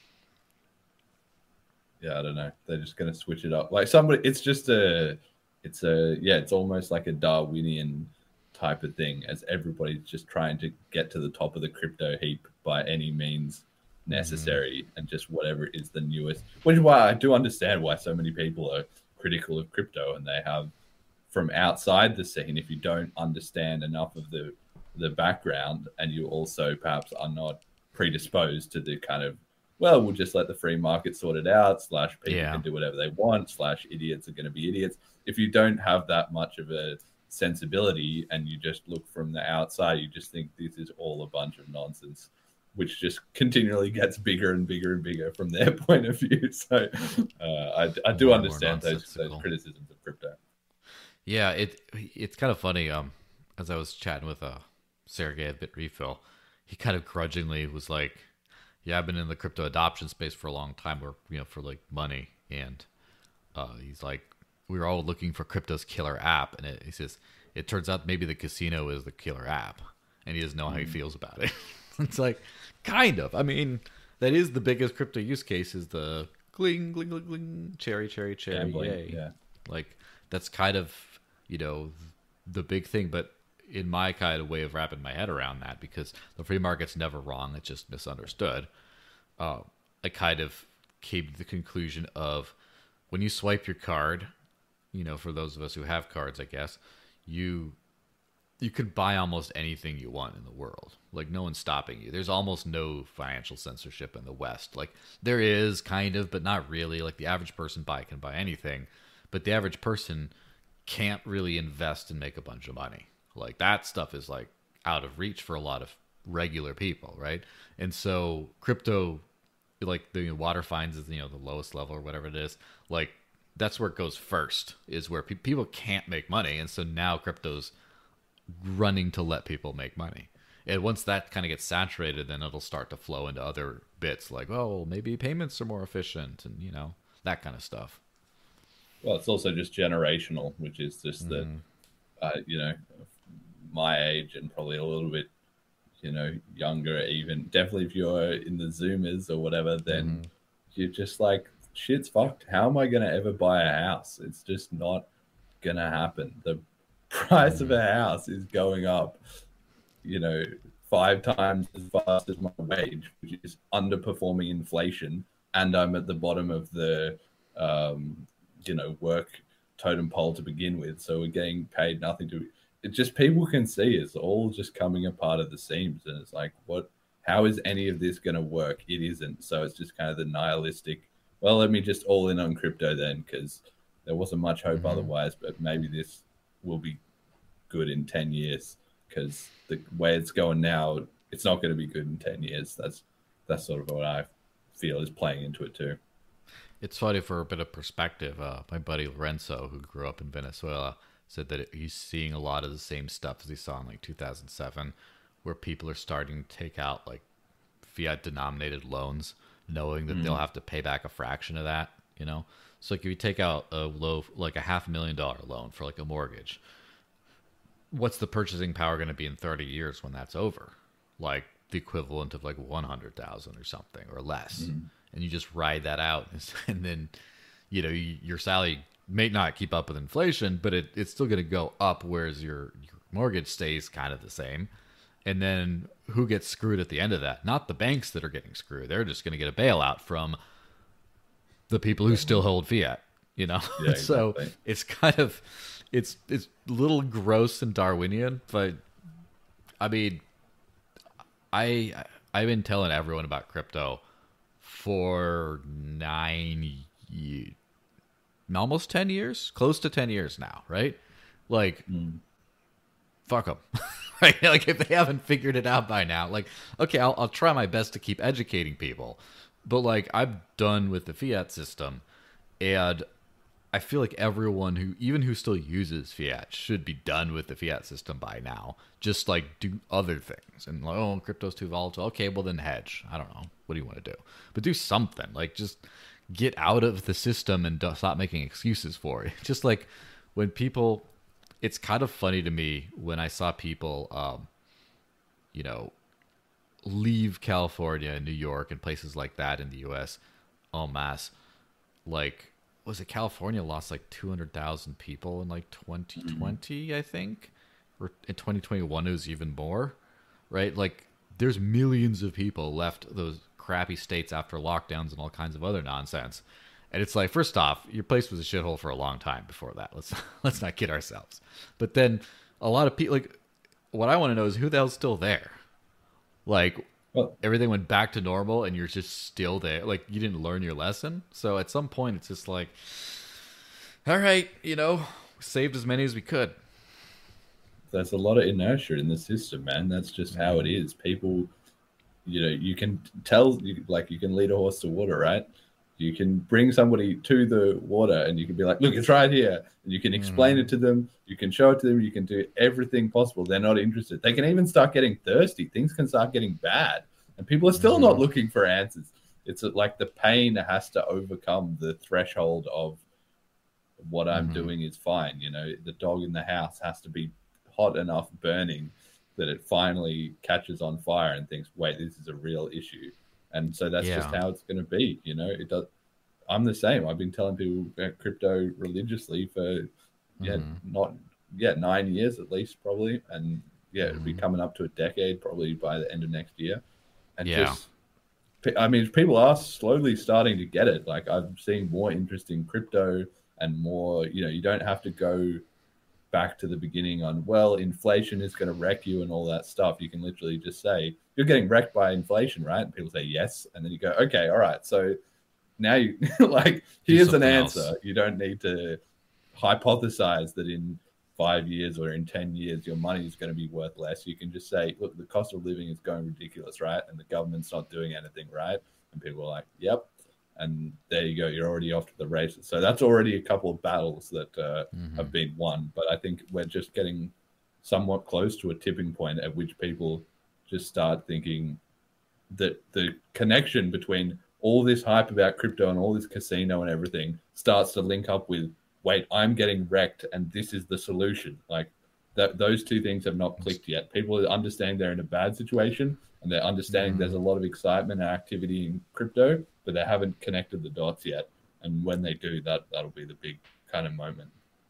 Yeah, I don't know. They're just going to switch it up. Like somebody, it's just a, it's a, yeah, it's almost like a Darwinian type of thing, as everybody's just trying to get to the top of the crypto heap by any means necessary, mm-hmm. and just whatever is the newest. Which is why I do understand why so many people are critical of crypto, and they have from outside the scene. If you don't understand enough of the the background, and you also perhaps are not predisposed to the kind of, well, we'll just let the free market sort it out, slash people yeah. can do whatever they want, slash idiots are going to be idiots. If you don't have that much of a sensibility and you just look from the outside, you just think this is all a bunch of nonsense, which just continually gets bigger and bigger and bigger from their point of view. So uh, I, I do more understand those, those criticisms of crypto. Yeah, it it's kind of funny. Um, as I was chatting with uh, Sergey at Bitrefill, he kind of grudgingly was like, yeah, I've been in the crypto adoption space for a long time, where, you know, for like money. And uh, he's like, we were all looking for crypto's killer app. And it, he says, it turns out maybe the casino is the killer app. And he doesn't know how he feels about it. It's like, kind of. I mean, that is the biggest crypto use case, is the gling, gling, gling, gling, cherry, cherry, cherry, Gambling, yay. Yeah. Like, that's kind of, you know, the big thing. But in my kind of way of wrapping my head around that, because the free market's never wrong, it's just misunderstood, uh, I kind of came to the conclusion of, when you swipe your card, you know, for those of us who have cards, I guess, you you could buy almost anything you want in the world. Like, no one's stopping you. There's almost no financial censorship in the West. Like, there is kind of, but not really. Like, the average person buy can buy anything, but the average person can't really invest and make a bunch of money. Like, that stuff is like out of reach for a lot of regular people, right? And so crypto, like the water fines is, you know, the lowest level or whatever it is, like, that's where it goes first, is where pe- people can't make money. And so now crypto's running to let people make money. And once that kind of gets saturated, then it'll start to flow into other bits, like, oh, maybe payments are more efficient, and, you know, that kind of stuff. Well, it's also just generational, which is just Mm-hmm. that, uh, you know, my age and probably a little bit, you know, younger even. Definitely if you're in the Zoomers or whatever, then Mm-hmm. you're just like, shit's fucked. How am I going to ever buy a house? It's just not going to happen. The price Mm-hmm. of a house is going up, you know, five times as fast as my wage, which is underperforming inflation. And I'm at the bottom of the, um, you know, work totem pole to begin with. So we're getting paid nothing to it. Just, people can see it's all just coming apart at the seams. And it's like, what, how is any of this going to work? It isn't. So it's just kind of the nihilistic, well, let me just all in on crypto then, because there wasn't much hope Mm-hmm. otherwise. But maybe this will be good in ten years, because the way it's going now, it's not going to be good in ten years. That's that's sort of what I feel is playing into it too. It's funny, for a bit of perspective. Uh, my buddy Lorenzo, who grew up in Venezuela, said that he's seeing a lot of the same stuff as he saw in like two thousand seven, where people are starting to take out like fiat denominated loans, knowing that mm. they'll have to pay back a fraction of that. You know, so like if you take out a low, like a half a million dollar loan for like a mortgage, what's the purchasing power going to be in thirty years when that's over? Like the equivalent of like one hundred thousand or something, or less. Mm. And you just ride that out, and then, you know, you, your salary may not keep up with inflation, but it, it's still going to go up, whereas your, your mortgage stays kind of the same. And then who gets screwed at the end of that? Not the banks that are getting screwed. They're just going to get a bailout from the people who still hold fiat, you know? Yeah, so exactly. It's kind of, it's, it's a little gross and Darwinian, but I mean, I, I've been telling everyone about crypto for nine years, almost ten years, close to ten years now, right? Like, mm. fuck them, right? Like, if they haven't figured it out by now, like, okay, I'll, I'll try my best to keep educating people, but like, I'm done with the fiat system, and I feel like everyone who, even who still uses fiat, should be done with the fiat system by now. Just like do other things, and like, oh, crypto's too volatile. Okay, well then hedge. I don't know. What do you want to do? But do something. Like, just get out of the system and stop making excuses for it. Just like when people, it's kind of funny to me when I saw people, um, you know, leave California and New York and places like that in the U S en masse. Like, was it California lost like two hundred thousand people in like twenty twenty, mm-hmm. I think? Or in twenty twenty-one, it was even more, right? Like, there's millions of people left those crappy states after lockdowns and all kinds of other nonsense. And it's like, first off, your place was a shithole for a long time before that. Let's let's not kid ourselves. But then a lot of people, like, what I want to know is who the hell's still there? Like, well, everything went back to normal and you're just still there. Like, you didn't learn your lesson. So at some point, it's just like, all right, you know, we saved as many as we could. There's a lot of inertia in the system, man. That's just how it is. People, you know, you can tell, like, you can lead a horse to water, right? You can bring somebody to the water and you can be like, look, it's right here. And you can explain mm. it to them. You can show it to them. You can do everything possible. They're not interested. They can even start getting thirsty. Things can start getting bad. And people are still mm. not looking for answers. It's like the pain has to overcome the threshold of what I'm mm. doing is fine. You know, the dog in the house has to be hot enough burning that it finally catches on fire and thinks, wait, this is a real issue. And so that's yeah. just how it's going to be. You know, it does. I'm the same. I've been telling people about crypto religiously for, yeah, mm-hmm. not, yeah, nine years at least, probably. And yeah, mm-hmm. it'll be coming up to a decade probably by the end of next year. And yeah. just, I mean, people are slowly starting to get it. Like, I've seen more interest in crypto and more, you know, you don't have to go back to the beginning on, well, inflation is going to wreck you and all that stuff. You can literally just say, you're getting wrecked by inflation, right? And people say yes. And then you go, okay, all right. So now you like, here's an answer. Else. You don't need to hypothesize that in five years or in ten years, your money is going to be worth less. You can just say, look, the cost of living is going ridiculous, right? And the government's not doing anything, right? And people are like, yep. And there you go. You're already off to the races. So that's already a couple of battles that uh, mm-hmm. have been won. But I think we're just getting somewhat close to a tipping point at which people just start thinking that the connection between all this hype about crypto and all this casino and everything starts to link up with, wait, I'm getting wrecked and this is the solution. Like, that, those two things have not clicked yet. People are understanding they're in a bad situation and they're understanding mm-hmm. there's a lot of excitement and activity in crypto, but they haven't connected the dots yet. And when they do, that, that'll be the big kind of moment.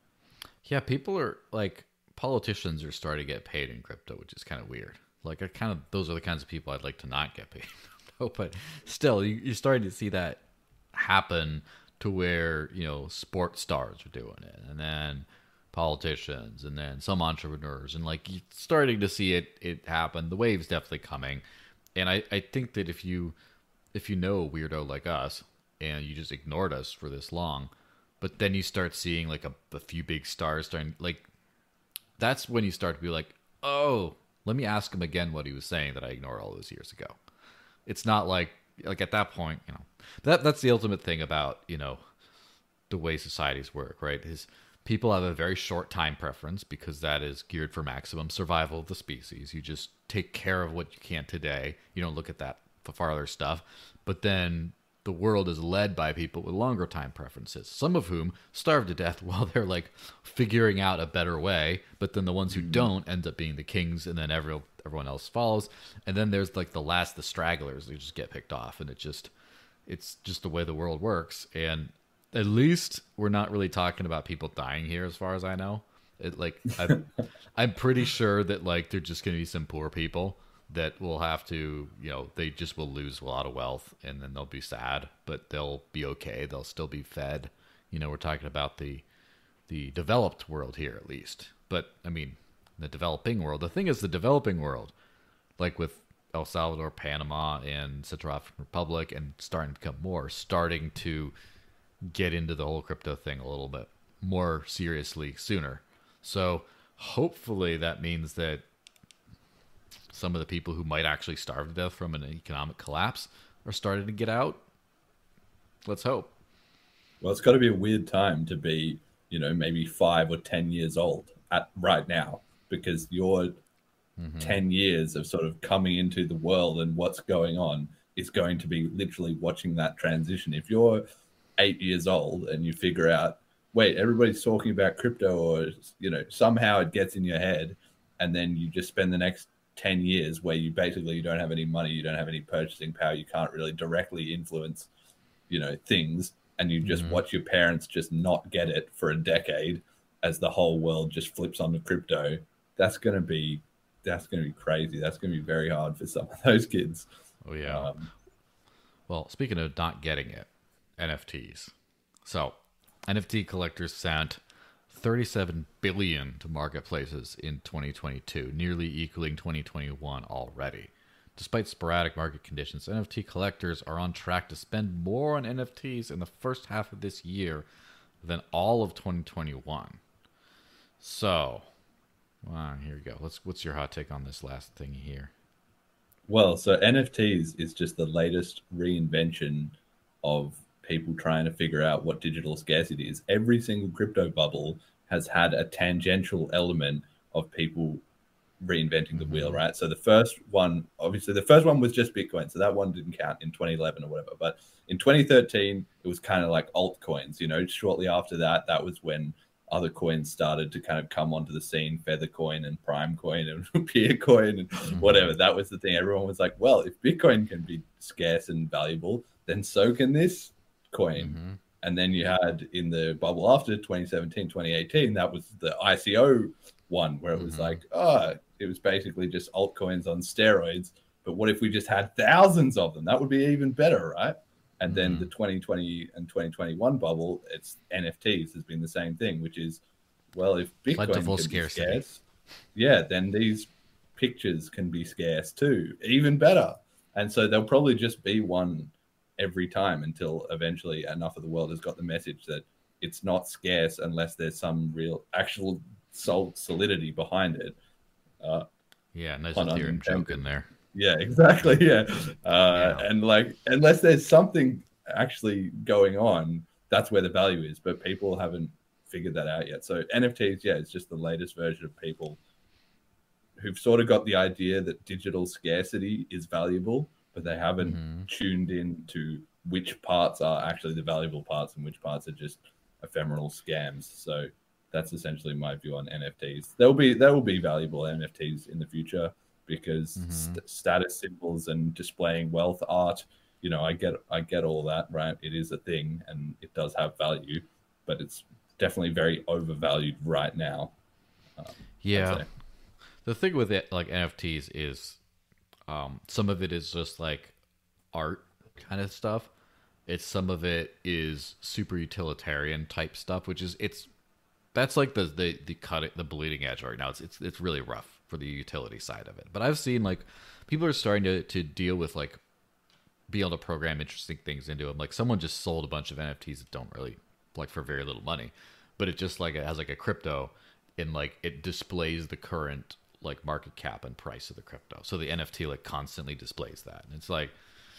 Yeah, people are like, politicians are starting to get paid in crypto, which is kind of weird. Like, I kind of, those are the kinds of people I'd like to not get paid. But still, you, you're starting to see that happen to where, you know, sports stars are doing it, and then politicians, and then some entrepreneurs, and like, you're starting to see it it happen. The wave's definitely coming, and I, I think that if you if you know a weirdo like us, and you just ignored us for this long. But then you start seeing like a, a few big stars starting, like, that's when you start to be like, oh, let me ask him again what he was saying that I ignored all those years ago. It's not like, like at that point, you know, that that's the ultimate thing about, you know, the way societies work, right? Is people have a very short time preference because that is geared for maximum survival of the species. You just take care of what you can today. You don't look at that farther stuff. But then the world is led by people with longer time preferences, some of whom starve to death while they're like figuring out a better way. But then the ones who don't end up being the kings, and then every, everyone else follows. And then there's like the last, the stragglers, who just get picked off. And it just, it's just the way the world works. And at least we're not really talking about people dying here, as far as I know. It like I'm, I'm pretty sure that like there're just going to be some poor people that will have to, you know, they just will lose a lot of wealth, and then they'll be sad, but they'll be okay. They'll still be fed. You know, we're talking about the the developed world here, at least. But I mean, the developing world. The thing is, the developing world, like with El Salvador, Panama, and Central African Republic, and starting to become more, starting to get into the whole crypto thing a little bit more seriously sooner. So hopefully that means that some of the people who might actually starve to death from an economic collapse are starting to get out. Let's hope. Well, it's got to be a weird time to be, you know, maybe five or ten years old at right now, because you're mm-hmm. ten years of sort of coming into the world and what's going on is going to be literally watching that transition. If you're eight years old and you figure out, wait, everybody's talking about crypto, or, you know, somehow it gets in your head, and then you just spend the next ten years where you basically you don't have any money, you don't have any purchasing power, you can't really directly influence, you know, things, and you just mm-hmm. watch your parents just not get it for a decade as the whole world just flips onto crypto. That's going to be, that's going to be crazy. That's going to be very hard for some of those kids. Oh yeah. Um, well, speaking of not getting it, N F Ts. So N F T collectors sent thirty-seven billion dollars to marketplaces in twenty twenty-two, nearly equaling twenty twenty-one already. Despite sporadic market conditions, N F T collectors are on track to spend more on N F Ts in the first half of this year than all of twenty twenty-one. So, well, here we go. Let's. What's your hot take on this last thing here? Well, so N F Ts is just the latest reinvention of people trying to figure out what digital scarcity is. Every single crypto bubble has had a tangential element of people reinventing the wheel, right? So the first one, obviously the first one was just Bitcoin, so that one didn't count in twenty eleven or whatever. But in twenty thirteen, it was kind of like altcoins, you know. Shortly after that, that was when other coins started to kind of come onto the scene, Feathercoin and Primecoin and Peercoin and mm-hmm. whatever. That was the thing. Everyone was like, well, if Bitcoin can be scarce and valuable, then so can this coin. Mm-hmm. And then you had in the bubble after twenty seventeen, twenty eighteen, that was the I C O one, where it was mm-hmm. like, oh, it was basically just altcoins on steroids. But what if we just had thousands of them? That would be even better, right? And mm-hmm. then the twenty twenty and twenty twenty-one bubble, it's N F Ts has been the same thing, which is, well, if Bitcoin plentiful can scarcity. be scarce, yeah, then these pictures can be scarce too, even better. And so there'll probably just be one every time until eventually enough of the world has got the message that it's not scarce unless there's some real actual solidity behind it. Uh, yeah, nice Ethereum joke in there. Yeah, exactly. Yeah. Uh, yeah. And like, unless there's something actually going on, that's where the value is. But people haven't figured that out yet. So N F Ts, yeah, it's just the latest version of people who've sort of got the idea that digital scarcity is valuable, but they haven't mm-hmm. tuned in to which parts are actually the valuable parts and which parts are just ephemeral scams. So that's essentially my view on N F Ts. There will be there will be valuable N F Ts in the future because mm-hmm. st- status symbols and displaying wealth art, you know, I get I get all that, right? It is a thing and it does have value, but it's definitely very overvalued right now. Um, yeah. The thing with it, like N F Ts, is um, some of it is just like art kind of stuff. It's some of it is super utilitarian type stuff, which is it's that's like the the the cut it, the bleeding edge right now. It's it's it's really rough for the utility side of it. But I've seen like people are starting to to deal with like be able to program interesting things into them. Like someone just sold a bunch of N F Ts that don't really like for very little money, but it just like it has like a crypto and like it displays the current like market cap and price of the crypto. So the N F T like constantly displays that. And it's like,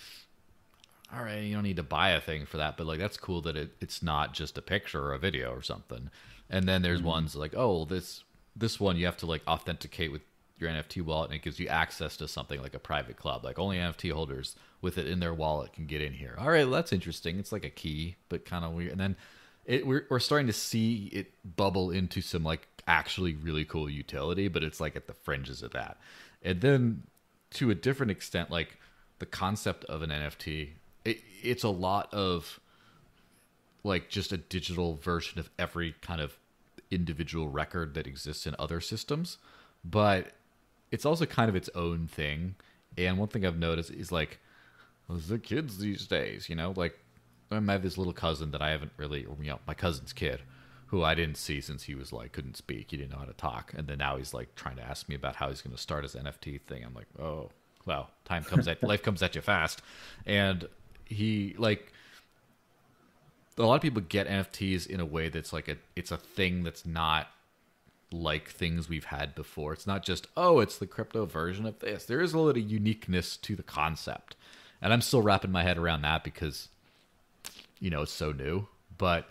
all right, you don't need to buy a thing for that, but like that's cool that it, it's not just a picture or a video or something. And then there's mm-hmm. ones like, oh, this this one you have to like authenticate with your N F T wallet, and it gives you access to something like a private club. Like only N F T holders with it in their wallet can get in here. All right, well, that's interesting. It's like a key, but kind of weird. And then it, we're we're starting to see it bubble into some like actually really cool utility, but it's like at the fringes of that. And then to a different extent, like the concept of an N F T, it, it's a lot of like just a digital version of every kind of individual record that exists in other systems, but it's also kind of its own thing. And one thing I've noticed is like the kids these days, you know, like I have this little cousin that I haven't really, you know, my cousin's kid, who I didn't see since he was like, couldn't speak. He didn't know how to talk. And then now he's like trying to ask me about how he's going to start his N F T thing. I'm like, oh, well, time comes at, life comes at you fast. And he like, a lot of people get N F Ts in a way that's like a, it's a thing that's not like things we've had before. It's not just, oh, it's the crypto version of this. There is a little uniqueness to the concept. And I'm still wrapping my head around that because, you know, it's so new. But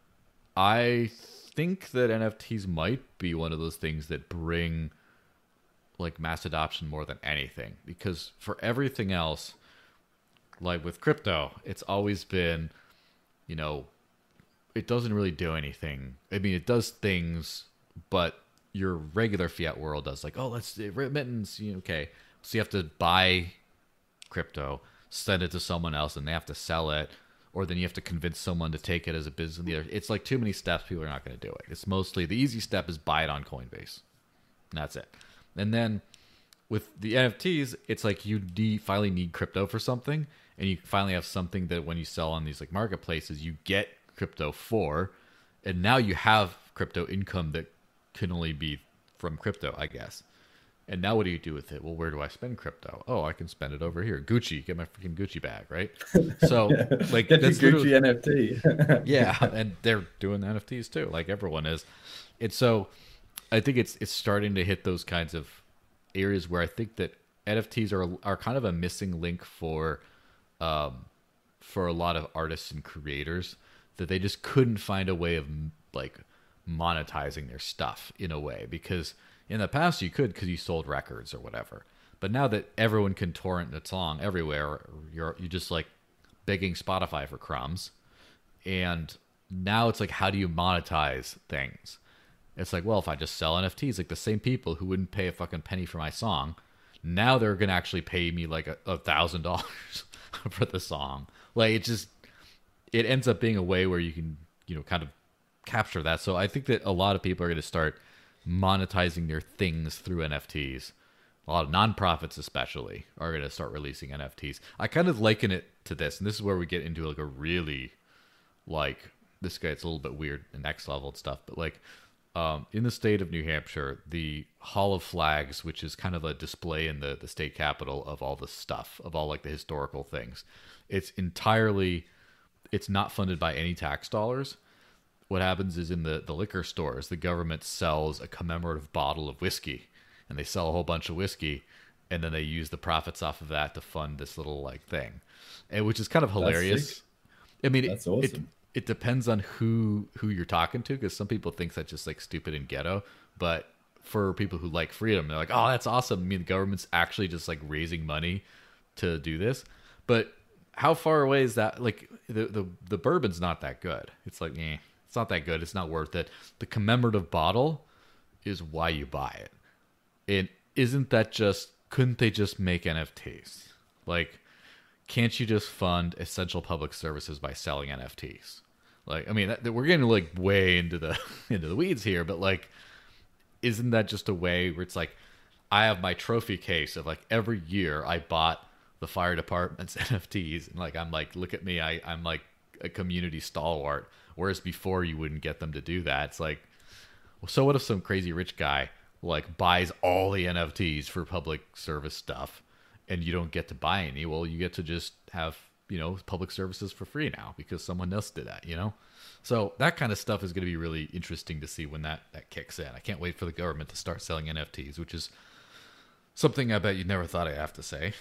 I think that N F Ts might be one of those things that bring like mass adoption more than anything, because for everything else, like with crypto, it's always been, you know, it doesn't really do anything. I mean, it does things, but your regular fiat world does like, oh, let's remittance. You know, okay. So you have to buy crypto, send it to someone else, and they have to sell it. Or then you have to convince someone to take it as a business. It's like too many steps. People are not going to do it. It's mostly the easy step is buy it on Coinbase. And that's it. And then with the N F Ts, it's like you need, finally need crypto for something. And you finally have something that when you sell on these like marketplaces, you get crypto for. And now you have crypto income that can only be from crypto, I guess. And now what do you do with it? Well, where do I spend crypto? Oh, I can spend it over here. Gucci, get my freaking Gucci bag, right? So, like, get that's Gucci N F T. Yeah, and they're doing N F Ts too, like everyone is. And so, I think it's it's starting to hit those kinds of areas where I think that N F Ts are are kind of a missing link for, um, for a lot of artists and creators, that they just couldn't find a way of like monetizing their stuff in a way, because in the past you could because you sold records or whatever. But now that everyone can torrent a song everywhere, you're you just like begging Spotify for crumbs. And now it's like, how do you monetize things? It's like, well, if I just sell N F Ts, like the same people who wouldn't pay a fucking penny for my song, now they're going to actually pay me like a, a thousand dollars for the song. Like it just, it ends up being a way where you can, you know, kind of capture that. So I think that a lot of people are going to start monetizing their things through N F Ts. A lot of nonprofits especially are going to start releasing N F Ts. I kind of liken it to this, and this is where we get into like a really, like, this guy, it's a little bit weird and next level and stuff, but like um, in the state of New Hampshire, the Hall of Flags, which is kind of a display in the, the state capitol of all the stuff, of all like the historical things, it's entirely, it's not funded by any tax dollars. What happens is in the, the liquor stores, the government sells a commemorative bottle of whiskey, and they sell a whole bunch of whiskey, and then they use the profits off of that to fund this little like thing, and which is kind of hilarious. I mean, that's it, awesome. It, it depends on who who you're talking to, because some people think that's just like stupid and ghetto, but for people who like freedom, they're like, oh, that's awesome. I mean, the government's actually just like raising money to do this, but how far away is that? Like the the, the bourbon's not that good. It's like, eh. It's not that good. It's not worth it. The commemorative bottle is why you buy it. And isn't that just, couldn't they just make N F Ts? Like, can't you just fund essential public services by selling N F Ts? Like, I mean, that, we're getting like way into the into the weeds here, but like, isn't that just a way where it's like, I have my trophy case of like every year I bought the fire department's N F Ts, and like I'm like, look at me, I I'm like a community stalwart. Whereas before you wouldn't get them to do that. It's like, well, so what if some crazy rich guy like buys all the N F Ts for public service stuff, and you don't get to buy any, well, you get to just have, you know, public services for free now because someone else did that, you know? So that kind of stuff is going to be really interesting to see when that, that kicks in. I can't wait for the government to start selling N F Ts, which is something I bet you never thought I'd have to say.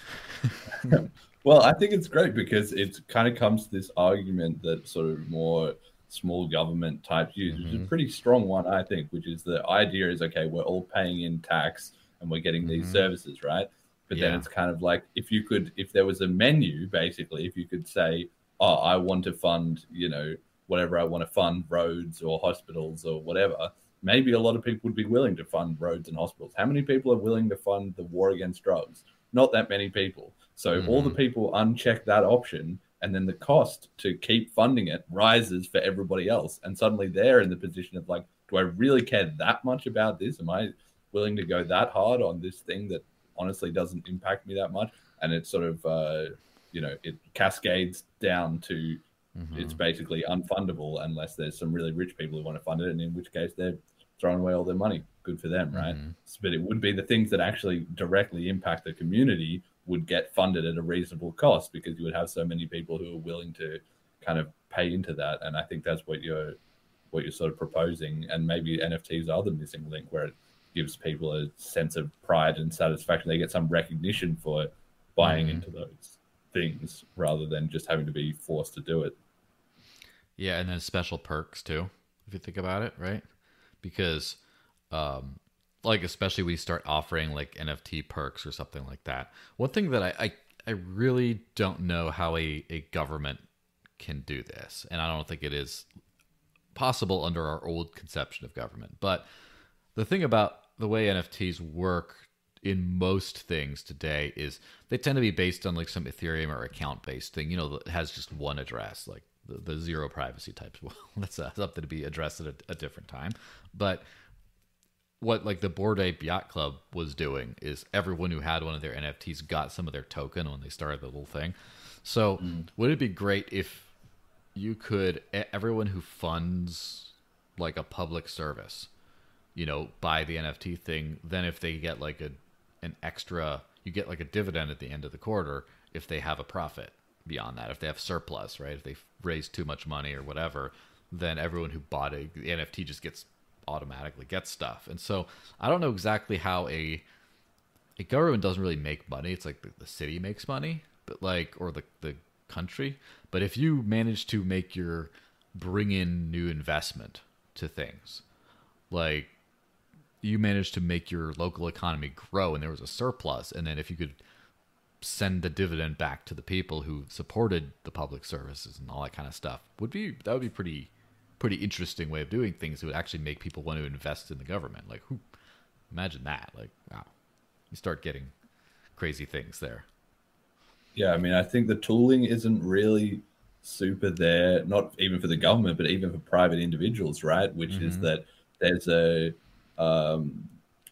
Well, I think it's great because it kind of comes to this argument that sort of more small government type use, mm-hmm. which is a pretty strong one, I think, which is the idea is, okay, we're all paying in tax and we're getting these mm-hmm. services, right? But yeah. then it's kind of like if you could, if there was a menu, basically, if you could say, oh, I want to fund, you know, whatever I want to fund, roads or hospitals or whatever, maybe a lot of people would be willing to fund roads and hospitals. How many people are willing to fund the war against drugs? Not that many people. So mm-hmm. all the people uncheck that option, and then the cost to keep funding it rises for everybody else. And suddenly they're in the position of like, do I really care that much about this? Am I willing to go that hard on this thing that honestly doesn't impact me that much? And it's sort of, uh, you know, it cascades down to mm-hmm. it's basically unfundable unless there's some really rich people who want to fund it, and in which case they're throwing away all their money. Good for them, right? Mm-hmm. But it would be the things that actually directly impact the community would get funded at a reasonable cost because you would have so many people who are willing to kind of pay into that. And I think that's what you're what you're sort of proposing. And maybe N F Ts are the missing link where it gives people a sense of pride and satisfaction. They get some recognition for buying mm-hmm. into those things rather than just having to be forced to do it. Yeah, and then special perks too, if you think about it, right? Because um like especially when you start offering like N F T perks or something like that. One thing that I, I, I really don't know how a, a government can do this, and I don't think it is possible under our old conception of government. But the thing about the way N F Ts work in most things today is they tend to be based on like some Ethereum or account based thing, you know, that has just one address, like the, the zero privacy types. Well, that's uh, something to be addressed at a, a different time. But what like the Bored Ape Yacht Club was doing is everyone who had one of their N F Ts got some of their token when they started the little thing. So mm. would it be great if you could, everyone who funds like a public service, you know, buy the N F T thing, then if they get like a an extra, you get like a dividend at the end of the quarter if they have a profit beyond that, if they have surplus, right? If they raise too much money or whatever, then everyone who bought a, the N F T just gets automatically gets stuff. And so I don't know exactly how a a government doesn't really make money. It's like the, the city makes money, but like, or the, the country. But if you manage to make your bring in new investment to things, like you manage to make your local economy grow and there was a surplus, and then if you could send the dividend back to the people who supported the public services and all that kind of stuff, would be that would be pretty pretty interesting way of doing things. It would actually make people want to invest in the government. Like, who imagine that? Like, wow, you start getting crazy things there. Yeah, I mean, I think the tooling isn't really super there, not even for the government, but even for private individuals, right? Which mm-hmm. is that there's a um,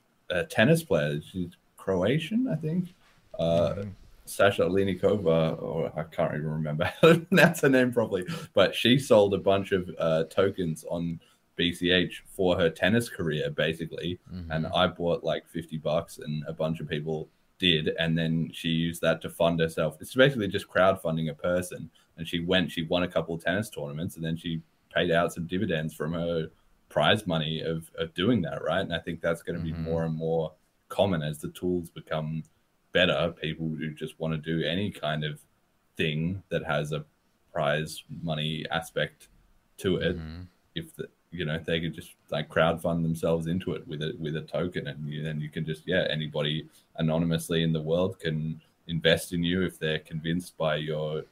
a tennis player, she's Croatian, I think, uh, mm-hmm. Sasha Linikova, or I can't even remember how to pronounce her name properly, but she sold a bunch of uh, tokens on B C H for her tennis career, basically. Mm-hmm. And I bought like fifty bucks and a bunch of people did. And then she used that to fund herself. It's basically just crowdfunding a person. And she went, she won a couple of tennis tournaments, and then she paid out some dividends from her prize money of, of doing that, right? And I think that's going to be mm-hmm. more and more common as the tools become better. People who just want to do any kind of thing that has a prize money aspect to it, mm-hmm. if the, you know, they could just like crowdfund themselves into it with a with a token, and you, then you can just yeah anybody anonymously in the world can invest in you if they're convinced by your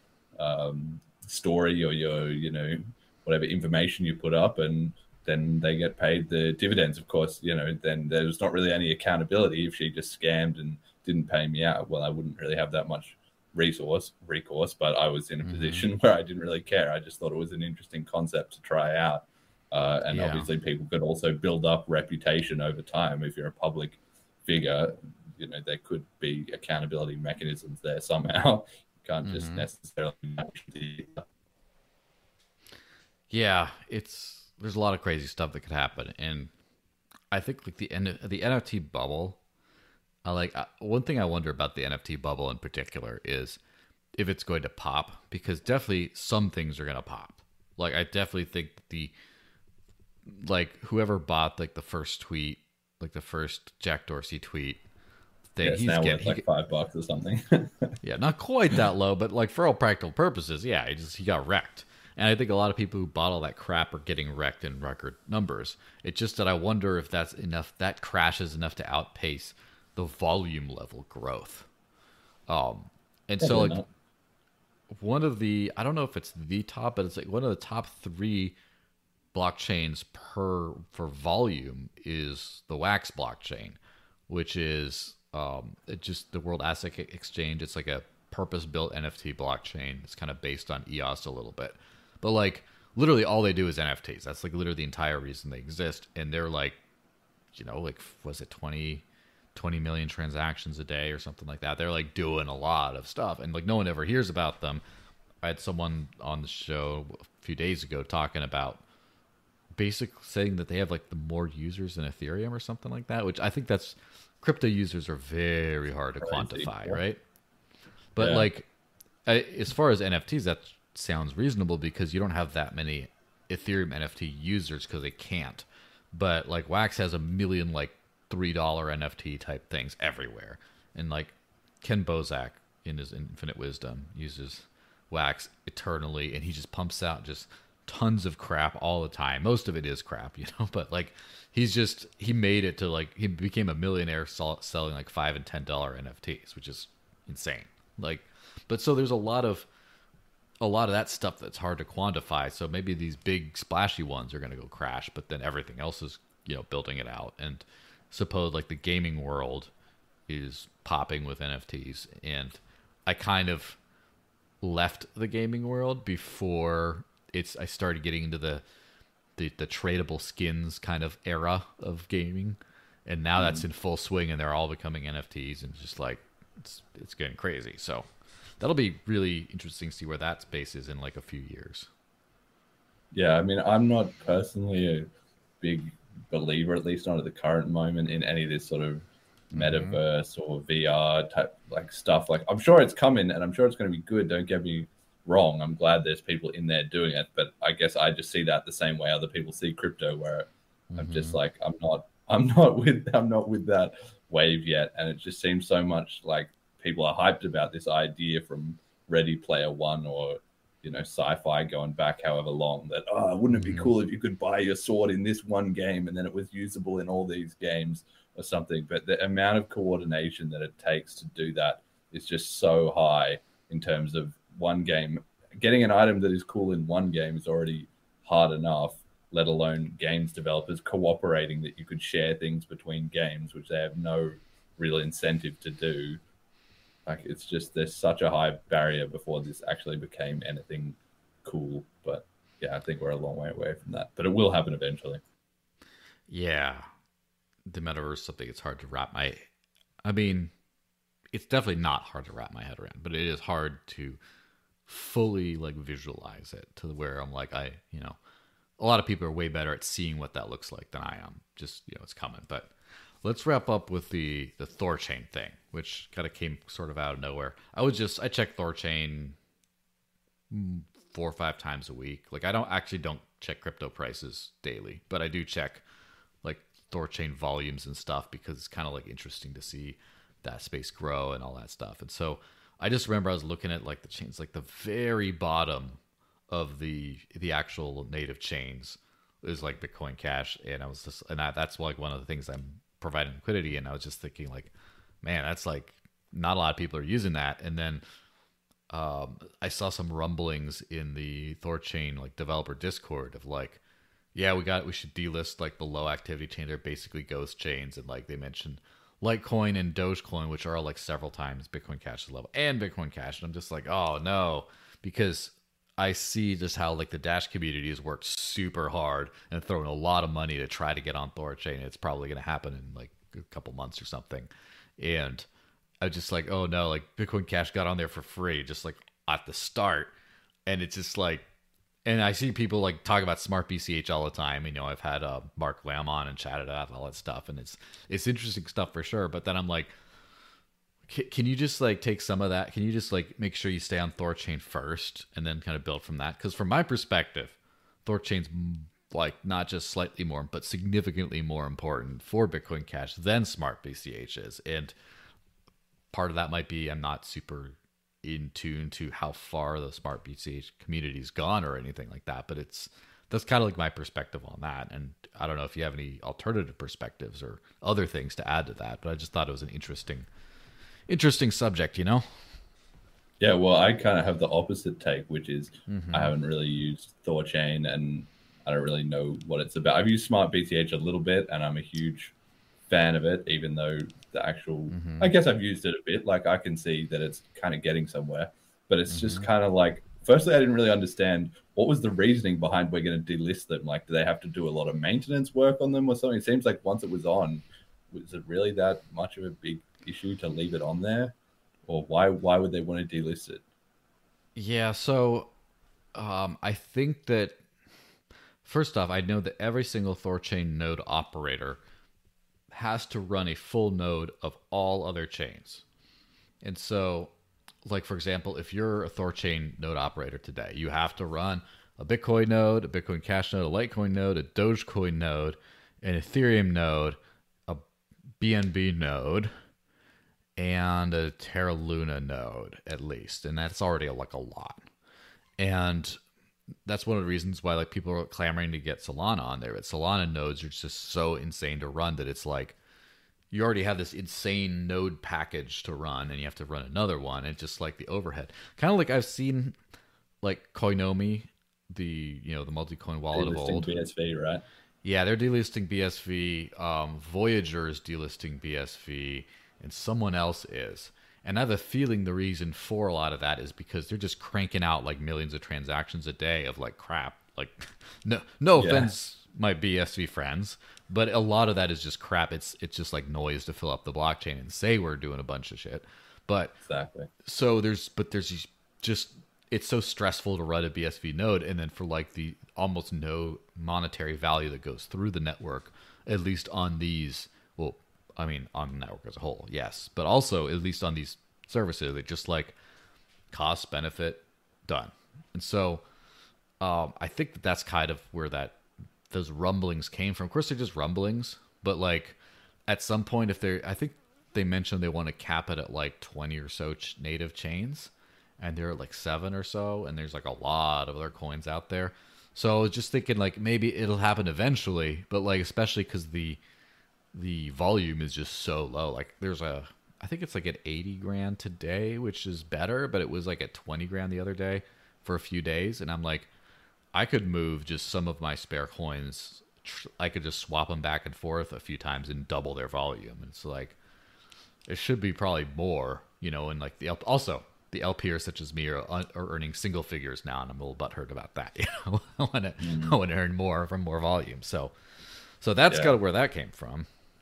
um, story or your you know whatever information you put up, and then they get paid the dividends. Of course, you know, then there's not really any accountability if she just scammed and didn't pay me out. Well, I wouldn't really have that much resource recourse, but I was in a mm-hmm. position where I didn't really care. I just thought it was an interesting concept to try out. Uh, and yeah. obviously people could also build up reputation over time. If you're a public figure, you know, there could be accountability mechanisms there somehow. You can't mm-hmm. just necessarily match the... Yeah, it's, there's a lot of crazy stuff that could happen. And I think like the, the N F T bubble, I like uh, one thing I wonder about the N F T bubble in particular is if it's going to pop, because definitely some things are going to pop. Like I definitely think the like whoever bought like the first tweet, like the first Jack Dorsey tweet thing, Yes, he's now getting worth like he, five bucks or something. yeah, not quite that low, but like for all practical purposes, yeah, he just he got wrecked. And I think a lot of people who bought all that crap are getting wrecked in record numbers. It's just that I wonder if that's enough, that crash is enough to outpace the volume level growth. Um, and so like not. one of the, I don't know if it's the top, but it's like one of the top three blockchains per for volume is the Wax blockchain, which is um, it just the World Asset Exchange. It's like a purpose-built N F T blockchain. It's kind of based on E O S a little bit. But like literally all they do is N F Ts. That's like literally the entire reason they exist. And they're like, you know, like was it twenty, twenty million transactions a day or something like that. They're like doing a lot of stuff. And like no one ever hears about them. I had someone on the show a few days ago talking about basically saying that they have like the more users than Ethereum or something like that, which I think that's crypto users are very hard to Crazy. quantify, Yeah. right? But Yeah. like I, as far as N F Ts, that's sounds reasonable because you don't have that many Ethereum N F T users because they can't. But like Wax has a million like three dollar N F T type things everywhere, and like Ken Bozak in his infinite wisdom uses Wax eternally, and he just pumps out just tons of crap all the time. Most of it is crap, you know. But like he's just he made it to like he became a millionaire sell, selling like five and ten dollar N F Ts, which is insane. Like, but so there's a lot of a lot of that stuff that's hard to quantify. So maybe these big splashy ones are going to go crash, but then everything else is, you know, building it out. And suppose like the gaming world is popping with N F Ts. And I kind of left the gaming world before it's, I started getting into the, the, the tradable skins kind of era of gaming. And now mm-hmm. that's in full swing and they're all becoming N F Ts and just like, it's, it's getting crazy. So that'll be really interesting to see where that space is in like a few years. Yeah, I mean, I'm not personally a big believer, at least not at the current moment, in any of this sort of metaverse mm-hmm. or V R type like stuff. Like, I'm sure it's coming, and I'm sure it's going to be good. Don't get me wrong. I'm glad there's people in there doing it, but I guess I just see that the same way other people see crypto, where mm-hmm. I'm just like, I'm not, I'm not with, I'm not with that wave yet, and it just seems so much like people are hyped about this idea from Ready Player One or, you know, sci-fi going back however long that, oh, wouldn't it be cool if you could buy your sword in this one game and then it was usable in all these games or something. But the amount of coordination that it takes to do that is just so high in terms of one game. Getting an item that is cool in one game is already hard enough, let alone games developers cooperating that you could share things between games, which they have no real incentive to do. Like, it's just, there's such a high barrier before this actually became anything cool. But yeah, I think we're a long way away from that, but it will happen eventually. Yeah. The metaverse is something it's hard to wrap my, I mean, it's definitely not hard to wrap my head around, but it is hard to fully like visualize it to where I'm like, I, you know, a lot of people are way better at seeing what that looks like than I am. Just, you know, it's coming. But let's wrap up with the, the Thorchain thing, which kind of came sort of out of nowhere. I was just, I check Thorchain four or five times a week. Like, I don't actually don't check crypto prices daily, but I do check like Thorchain volumes and stuff because it's kind of like interesting to see that space grow and all that stuff. And so I just remember I was looking at like the chains, like the very bottom of the the actual native chains is like Bitcoin Cash, and I was just, and I, that's like one of the things I'm providing liquidity. And I was just thinking like, man, that's like not a lot of people are using that. And then um, I saw some rumblings in the Thorchain like developer Discord of like, yeah, we got we should delist like the low activity chain. They're basically ghost chains, and like they mentioned Litecoin and Dogecoin, which are all like several times Bitcoin Cash's level, and Bitcoin Cash. And I'm just like, oh no, because I see just how like the Dash community has worked super hard and thrown a lot of money to try to get on Thorchain. It's probably going to happen in like a couple months or something. And I just like, oh no, like Bitcoin Cash got on there for free, just like at the start. And it's just like, and I see people like talk about Smart B C H all the time. You know, I've had uh, Mark Lamb on and chatted about all that stuff, and it's it's interesting stuff for sure. But then I'm like, C- can you just like take some of that? Can you just like make sure you stay on Thorchain first and then kind of build from that? Because from my perspective, Thorchain's m- like not just slightly more, but significantly more important for Bitcoin Cash than Smart B C H is. And part of that might be I'm not super in tune to how far the Smart B C H community's gone or anything like that, but it's that's kind of like my perspective on that. And I don't know if you have any alternative perspectives or other things to add to that, but I just thought it was an interesting interesting subject, you know? Yeah, well, I kind of have the opposite take, which is Mm-hmm. I haven't really used Thorchain and I don't really know what it's about. I've used Smart B C H a little bit and I'm a huge fan of it, even though the actual, Mm-hmm. I guess I've used it a bit. Like I can see that it's kind of getting somewhere, but it's Mm-hmm. just kind of like, firstly, I didn't really understand what was the reasoning behind we're going to delist them. Like, do they have to do a lot of maintenance work on them or something? It seems like once it was on, was it really that much of a big issue to leave it on there? Or why why would they want to delist it? Yeah, so um, I think that first off, I know that every single Thorchain node operator has to run a full node of all other chains. And so, like for example, if you're a Thorchain node operator today, you have to run a Bitcoin node, a Bitcoin Cash node, a Litecoin node, a Dogecoin node, an Ethereum node, a B N B node, and a Terra Luna node at least, and that's already like a lot. And that's one of the reasons why like people are clamoring to get Solana on there. But Solana nodes are just so insane to run that it's like you already have this insane node package to run, and you have to run another one. And just like the overhead, kind of like I've seen like Coinomi, the you know the multi-coin wallet of Delisting old. B S V, right? Yeah, they're delisting B S V. Um, Voyager is delisting B S V, and someone else is. And I have a feeling the reason for a lot of that is because they're just cranking out like millions of transactions a day of like crap. Like, no, no Yeah. offense, my B S V friends, but a lot of that is just crap. It's it's just like noise to fill up the blockchain and say we're doing a bunch of shit. But Exactly. so there's but there's these just it's so stressful to run a B S V node, and then for like the almost no monetary value that goes through the network, at least on these, well, I mean on the network as a whole, yes, but also at least on these services, they just like cost benefit done. And so um, I think that that's kind of where that those rumblings came from. Of course, they're just rumblings, but like at some point, if they're, I think they mentioned they want to cap it at like twenty or so ch- native chains, and there are like seven or so, and there's like a lot of other coins out there. So I was just thinking like maybe it'll happen eventually, but like especially because the the volume is just so low. Like there's a, I think it's like at eighty grand today, which is better, but it was like at twenty grand the other day for a few days, and I'm like, I could move just some of my spare coins. Tr- I could just swap them back and forth a few times and double their volume. And it's like it should be probably more, you know. And like the L- also the L Pers such as me are, are earning single figures now, and I'm a little butthurt about that. You know, I want to mm. I want to earn more from more volume. So so that's yeah. kind of where that came from.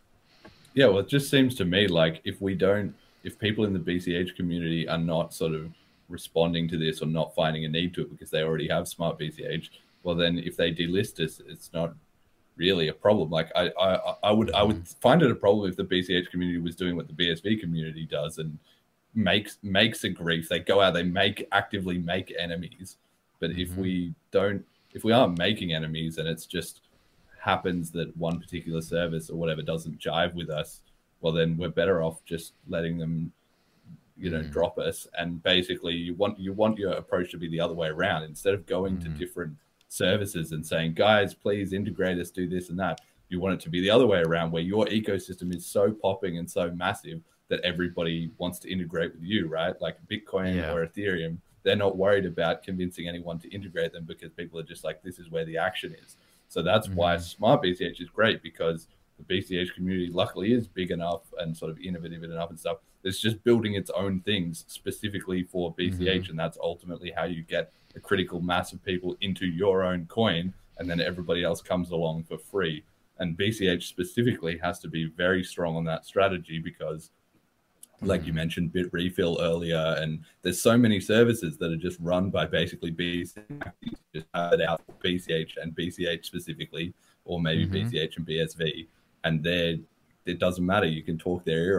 Yeah, well, it just seems to me like if we don't, if people in the B C H community are not sort of responding to this or not finding a need to it because they already have Smart B C H, well, then if they delist us, it's not really a problem. Like I, I, I would, I would find it a problem if the B C H community was doing what the B S V community does and makes makes a grief. They go out, they make actively make enemies. But mm-hmm. if we don't, if we aren't making enemies, and it's just happens that one particular service or whatever doesn't jive with us, well, then we're better off just letting them, you know, mm. drop us. And basically you want you want your approach to be the other way around. Instead of going mm. to different services and saying, guys, please integrate us, do this and that, you want it to be the other way around, where your ecosystem is so popping and so massive that everybody wants to integrate with you, right? Like Bitcoin yeah. or Ethereum, they're not worried about convincing anyone to integrate them because people are just like, this is where the action is. So that's mm. why Smart B C H is great, because the B C H community luckily is big enough and sort of innovative enough and stuff. It's just building its own things specifically for B C H, mm-hmm. and that's ultimately how you get a critical mass of people into your own coin, and then everybody else comes along for free. And B C H specifically has to be very strong on that strategy because, like mm-hmm. you mentioned, Bitrefill earlier, and there's so many services that are just run by basically B C H, just have it out for B C H and B C H specifically, or maybe mm-hmm. B C H and B S V. And they're, it doesn't matter. You can talk their ear off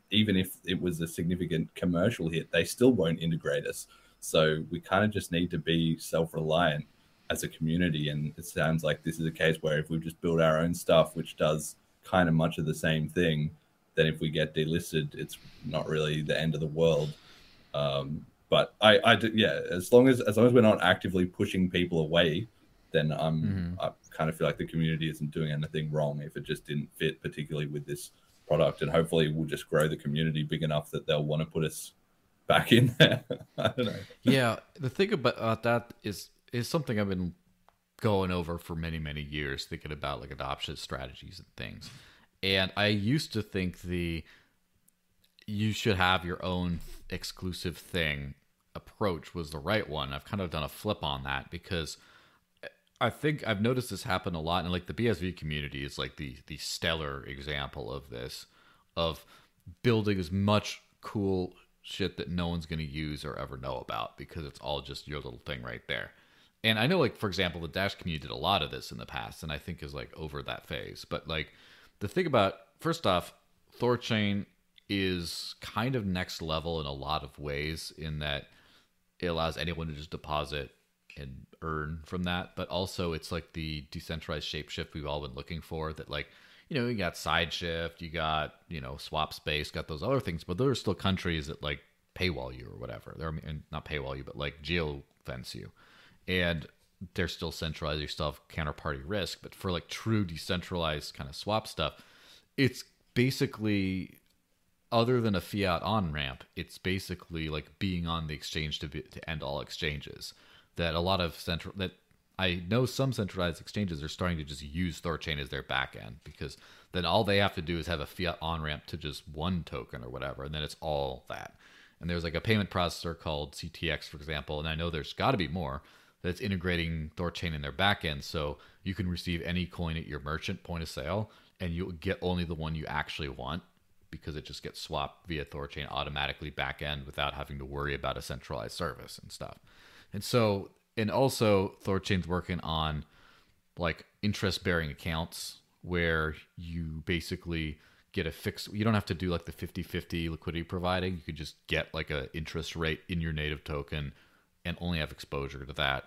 even if it was a significant commercial hit, they still won't integrate us. So we kind of just need to be self-reliant as a community. And it sounds like this is a case where if we just build our own stuff, which does kind of much of the same thing, then if we get delisted, it's not really the end of the world. Um, but I, I do, yeah, as long as as long as we're not actively pushing people away, then I'm mm-hmm. I kind of feel like the community isn't doing anything wrong if it just didn't fit particularly with this product. And hopefully we'll just grow the community big enough that they'll want to put us back in there. I don't know. Yeah, the thing about that is is something I've been going over for many, many years, thinking about like adoption strategies and things. And I used to think the you should have your own exclusive thing approach was the right one. I've kind of done a flip on that because I think I've noticed this happen a lot, and like the B S V community is like the the stellar example of this, of building as much cool shit that no one's going to use or ever know about because it's all just your little thing right there. And I know, like, for example, the Dash community did a lot of this in the past, and I think is like over that phase. But like the thing about, first off, Thorchain is kind of next level in a lot of ways in that it allows anyone to just deposit and earn from that. But also it's like the decentralized shapeshift we've all been looking for, that like, you know, you got Sideshift, you got, you know, Swap Space, got those other things, but there are still countries that like paywall you or whatever. They're not paywall you, but like geo fence you. And they're still centralized, you still have counterparty risk. But for like true decentralized kind of swap stuff, it's basically, other than a fiat on ramp, it's basically like being on the exchange to be, to end all exchanges. That a lot of central that I know some centralized exchanges are starting to just use Thorchain as their backend, because then all they have to do is have a fiat on ramp to just one token or whatever, and then it's all that. And there's like a payment processor called C T X, for example, and I know there's got to be more that's integrating Thorchain in their backend, so you can receive any coin at your merchant point of sale, and you'll get only the one you actually want, because it just gets swapped via Thorchain automatically back end without having to worry about a centralized service and stuff. And so, and also Thorchain's working on like interest bearing accounts where you basically get a fixed, you don't have to do like the fifty-fifty liquidity providing. You could just get like a interest rate in your native token and only have exposure to that.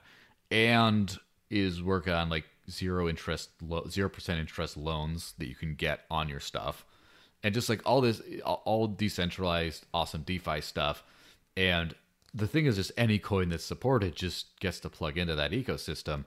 And is working on like zero interest, zero percent interest loans that you can get on your stuff. And just like all this, all decentralized, awesome DeFi stuff. And the thing is, just any coin that's supported just gets to plug into that ecosystem.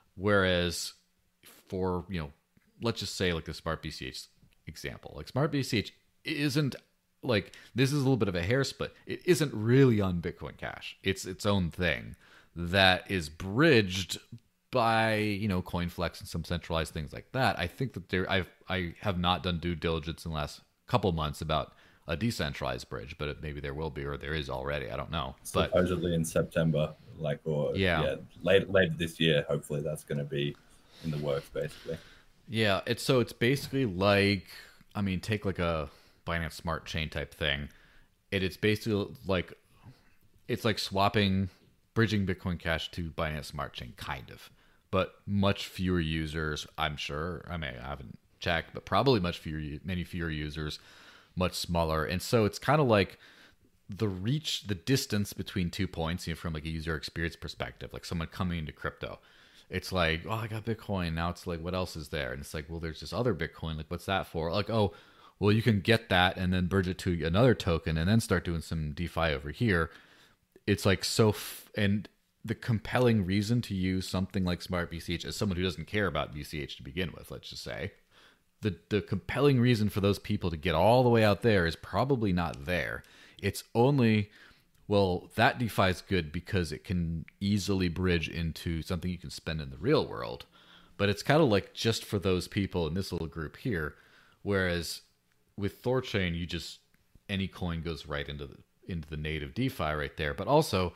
Whereas for, you know, let's just say like the Smart B C H example, like Smart B C H isn't like, this is a little bit of a hair split. It isn't really on Bitcoin Cash. It's its own thing that is bridged by, you know, CoinFlex and some centralized things like that. I think that there, I've, I have not done due diligence in the last couple months about a decentralized bridge, but it, maybe there will be, or there is already. I don't know. But supposedly in September, like, or yeah, yeah late, later this year, hopefully that's going to be in the works, basically. Yeah. It's so it's basically like, I mean, take like a Binance Smart Chain type thing. It, it's basically like, it's like swapping, bridging Bitcoin Cash to Binance Smart Chain, kind of. But much fewer users, I'm sure. I mean, I haven't checked, but probably much fewer, many fewer users, much smaller. And so it's kind of like the reach, the distance between two points, you know, from like a user experience perspective, like someone coming into crypto. It's like, oh, I got Bitcoin. Now it's like, what else is there? And it's like, well, there's this other Bitcoin. Like, what's that for? Like, oh, well, you can get that and then bridge it to another token and then start doing some DeFi over here. It's like so, f- and the compelling reason to use something like Smart B C H as someone who doesn't care about B C H to begin with, let's just say, the the compelling reason for those people to get all the way out there is probably not there. It's only, well, that DeFi is good because it can easily bridge into something you can spend in the real world. But it's kind of like just for those people in this little group here. Whereas with Thorchain, you just, any coin goes right into the into the native DeFi right there. But also,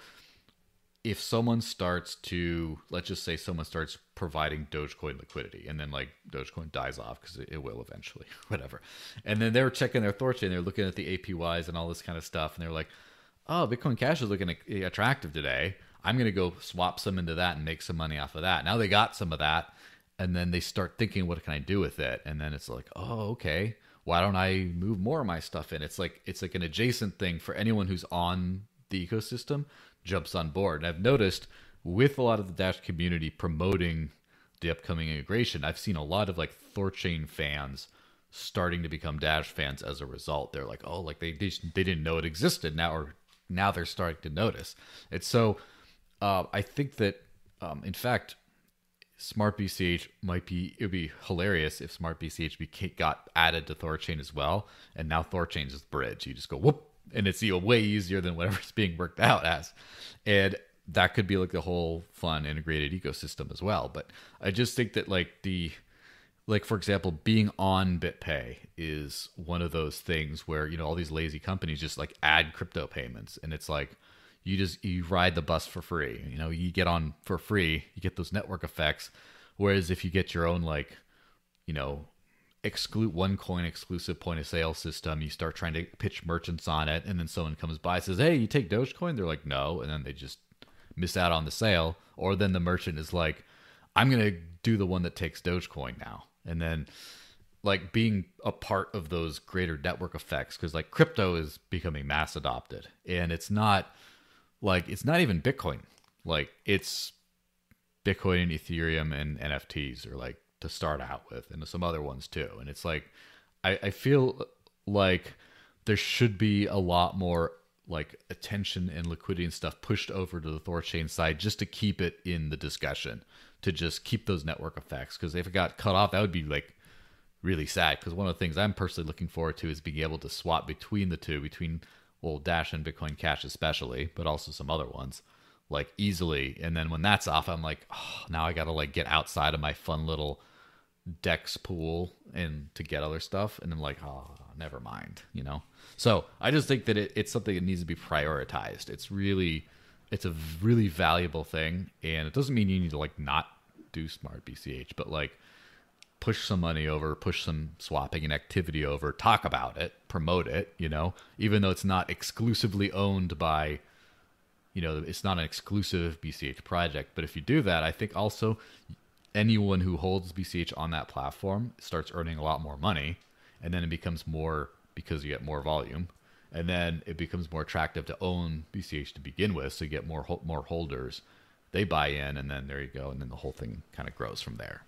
if someone starts to, let's just say someone starts providing Dogecoin liquidity, and then like Dogecoin dies off, because it, it will eventually, whatever. And then they're checking their Thorchain, they're looking at the A P Ys and all this kind of stuff, and they're like, oh, Bitcoin Cash is looking attractive today. I'm going to go swap some into that and make some money off of that. Now they got some of that, and then they start thinking, what can I do with it? And then it's like, oh, okay. why don't I move more of my stuff in? It's like it's like an adjacent thing for anyone who's on the ecosystem jumps on board. And I've noticed with a lot of the Dash community promoting the upcoming integration, I've seen a lot of like Thorchain fans starting to become Dash fans as a result. They're like, oh, like they they, they didn't know it existed now, or now they're starting to notice. It's so uh, I think that um, in fact, Smart B C H might be, it would be hilarious if Smart B C H beca- got added to Thorchain as well. And now Thorchain is the bridge. You just go whoop, and it's, you know, way easier than whatever's being worked out as. And that could be like the whole fun integrated ecosystem as well. But I just think that like the, like for example, being on BitPay is one of those things where, you know, all these lazy companies just like add crypto payments, and it's like, you just, you ride the bus for free. You know, you get on for free, you get those network effects. Whereas if you get your own, like, you know, exclude one coin exclusive point of sale system, you start trying to pitch merchants on it, and then someone comes by and says, hey, you take Dogecoin? They're like, no. And then they just miss out on the sale. Or then the merchant is like, I'm going to do the one that takes Dogecoin now. And then like being a part of those greater network effects, because like crypto is becoming mass adopted, and it's not, like, it's not even Bitcoin. Like, it's Bitcoin and Ethereum and N F Ts are like to start out with, and some other ones too. And it's like, I, I feel like there should be a lot more like attention and liquidity and stuff pushed over to the Thorchain side just to keep it in the discussion, to just keep those network effects. Because if it got cut off, that would be like really sad. Because one of the things I'm personally looking forward to is being able to swap between the two, between well, Dash and Bitcoin Cash especially, but also some other ones, like easily. And then when that's off, I'm like, oh, now I got to like get outside of my fun little Dex pool and to get other stuff. And I'm like, oh, never mind, you know? So I just think that it, it's something that needs to be prioritized. It's really, it's a really valuable thing. And it doesn't mean you need to like not do Smart B C H, but like push some money over, push some swapping and activity over, talk about it, promote it, you know, even though it's not exclusively owned by, you know, it's not an exclusive B C H project. But if you do that, I think also anyone who holds B C H on that platform starts earning a lot more money, and then it becomes more, because you get more volume, and then it becomes more attractive to own B C H to begin with, so you get more more holders, they buy in, and then there you go, and then the whole thing kind of grows from there.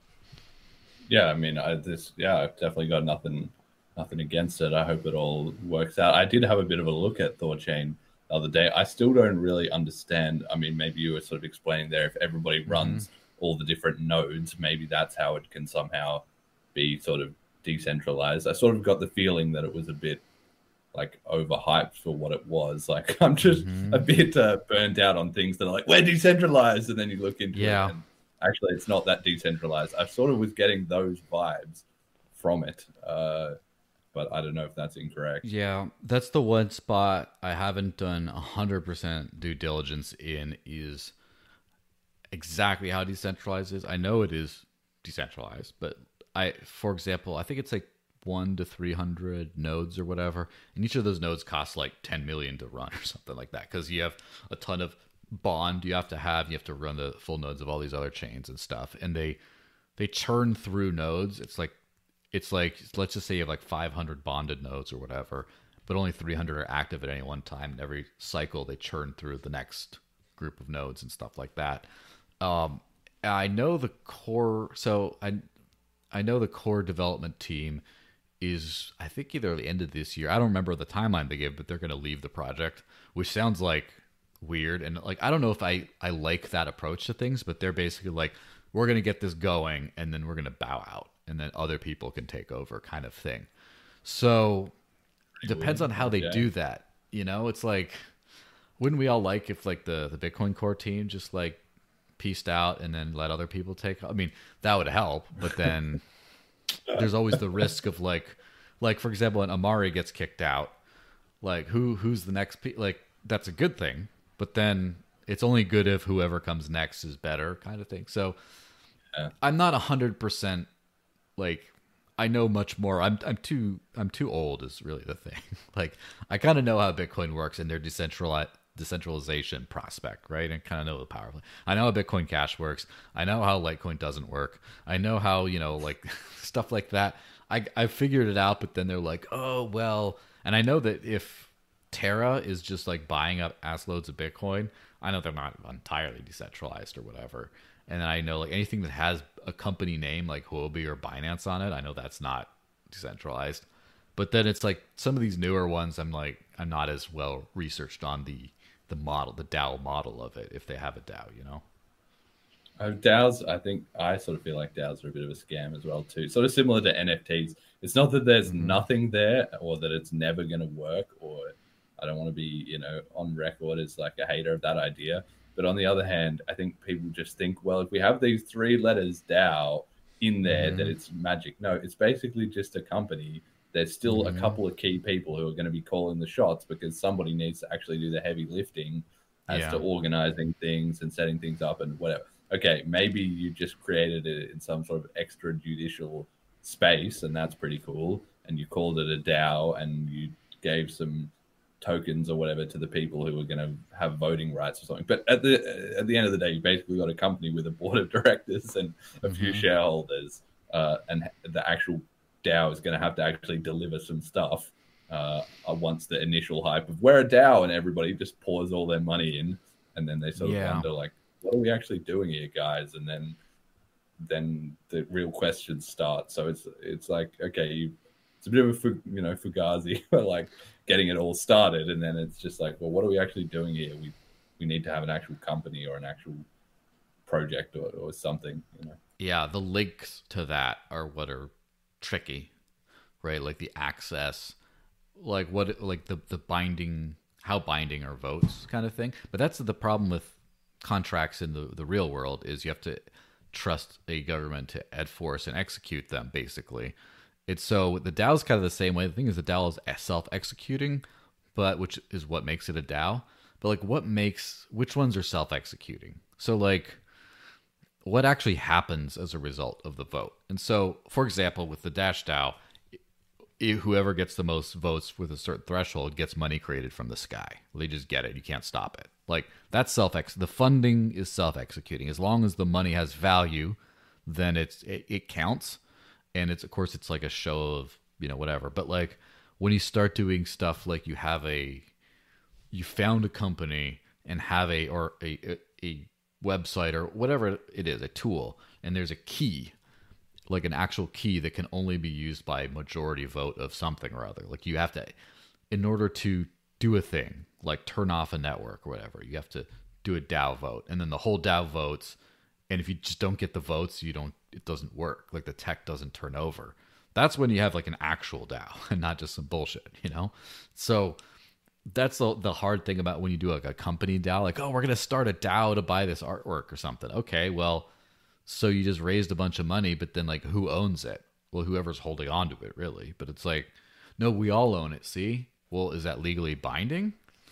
Yeah, I mean, I this yeah, I've definitely got nothing nothing against it. I hope it all works out. I did have a bit of a look at Thorchain the other day. I still don't really understand. I mean, maybe you were sort of explaining there, if everybody runs mm-hmm. all the different nodes, maybe that's how it can somehow be sort of decentralized. I sort of got the feeling that it was a bit like overhyped for what it was. Like, I'm just mm-hmm. a bit uh, burned out on things that are like, we're decentralized, and then you look into yeah. it and actually it's not that decentralized. I sort of was getting those vibes from it, uh, but I don't know if that's incorrect. Yeah, that's the one spot I haven't done one hundred percent due diligence in, is exactly how decentralized it is. I know it is decentralized, but I, for example, I think it's like one to three hundred nodes or whatever, and each of those nodes costs like ten million to run or something like that, because you have a ton of bond you have to have, you have to run the full nodes of all these other chains and stuff, and they they churn through nodes. It's like it's like let's just say you have like five hundred bonded nodes or whatever, but only three hundred are active at any one time, and every cycle they churn through the next group of nodes and stuff like that. um I know the core so I I know the core development team is, I think, either the end of this year, I don't remember the timeline they gave, but they're going to leave the project, which sounds like weird. And like, I don't know if I, I like that approach to things, but they're basically like, we're going to get this going and then we're going to bow out and then other people can take over, kind of thing. So it depends on how they yeah. do that. You know, it's like, wouldn't we all like if like the, the Bitcoin core team just like pieced out and then let other people take, I mean, that would help, but then there's always the risk of like, like for example, when Amari gets kicked out, like who, who's the next, pe- like that's a good thing. But then it's only good if whoever comes next is better, kind of thing. So yeah. I'm not a hundred percent like, I know much more. I'm I'm too I'm too old is really the thing. Like I kind of know how Bitcoin works and their decentralized decentralization prospect, right? And kind of know the power of it. I know how Bitcoin Cash works. I know how Litecoin doesn't work. I know how, you know, like stuff like that. I I figured it out, but then they're like, oh well, and I know that if Terra is just like buying up ass loads of Bitcoin, I know they're not entirely decentralized or whatever, and then I know like anything that has a company name like Huobi or Binance on it, I know that's not decentralized. But then it's like some of these newer ones, I'm like I'm not as well researched on the the model, the DAO model of it, if they have a DAO, you know. Uh, DAOs, I think I sort of feel like DAOs are a bit of a scam as well too. Sort of similar to N F Ts. It's not that there's mm-hmm. nothing there or that it's never going to work, or I don't want to be, you know, on record as like a hater of that idea. But on the other hand, I think people just think, well, if we have these three letters DAO in there, mm-hmm. that it's magic. No, it's basically just a company. There's still mm-hmm. a couple of key people who are going to be calling the shots because somebody needs to actually do the heavy lifting as yeah. to organizing things and setting things up and whatever. Okay, maybe you just created it in some sort of extrajudicial space, and that's pretty cool. And you called it a DAO, and you gave some tokens or whatever to the people who were going to have voting rights or something. But at the at the end of the day, you basically got a company with a board of directors and a mm-hmm. few shareholders, uh, and the actual DAO is going to have to actually deliver some stuff uh, once the initial hype of we're a DAO and everybody just pours all their money in, and then they sort of yeah. wonder like, what are we actually doing here, guys? And then then the real questions start. So it's it's like, okay, you, it's a bit of a, you know, fugazi, like getting it all started. And then it's just like, well, what are we actually doing here? We we need to have an actual company or an actual project or, or something, you know? Yeah, the links to that are what are tricky, right? Like the access, like what, like the, the binding, how binding are votes kind of thing. But that's the problem with contracts in the, the real world is you have to trust a government to enforce and execute them, basically. It's so the DAO is kind of the same way. The thing is the DAO is self-executing, but which is what makes it a DAO. But like what makes, which ones are self-executing? So like what actually happens as a result of the vote? And so, for example, with the Dash DAO, whoever gets the most votes with a certain threshold gets money created from the sky. They just get it. You can't stop it. Like that's self ex. The funding is self executing. As long as the money has value, then it's it, it counts. And it's of course it's like a show of, you know, whatever. But like when you start doing stuff like you have a you found a company and have a or a a, a website or whatever it is, a tool, and there's a key, like an actual key that can only be used by majority vote of something or other. Like you have to, in order to do a thing, like turn off a network or whatever, you have to do a DAO vote, and then the whole DAO votes. And if you just don't get the votes, you don't, it doesn't work. Like the tech doesn't turn over. That's when you have like an actual DAO and not just some bullshit, you know? So that's the, the hard thing about when you do like a company DAO, like, oh, we're going to start a DAO to buy this artwork or something. Okay, well, so you just raised a bunch of money, but then like who owns it? Well, whoever's holding on to it, really. But it's like, no, we all own it. See? Well, is that legally binding?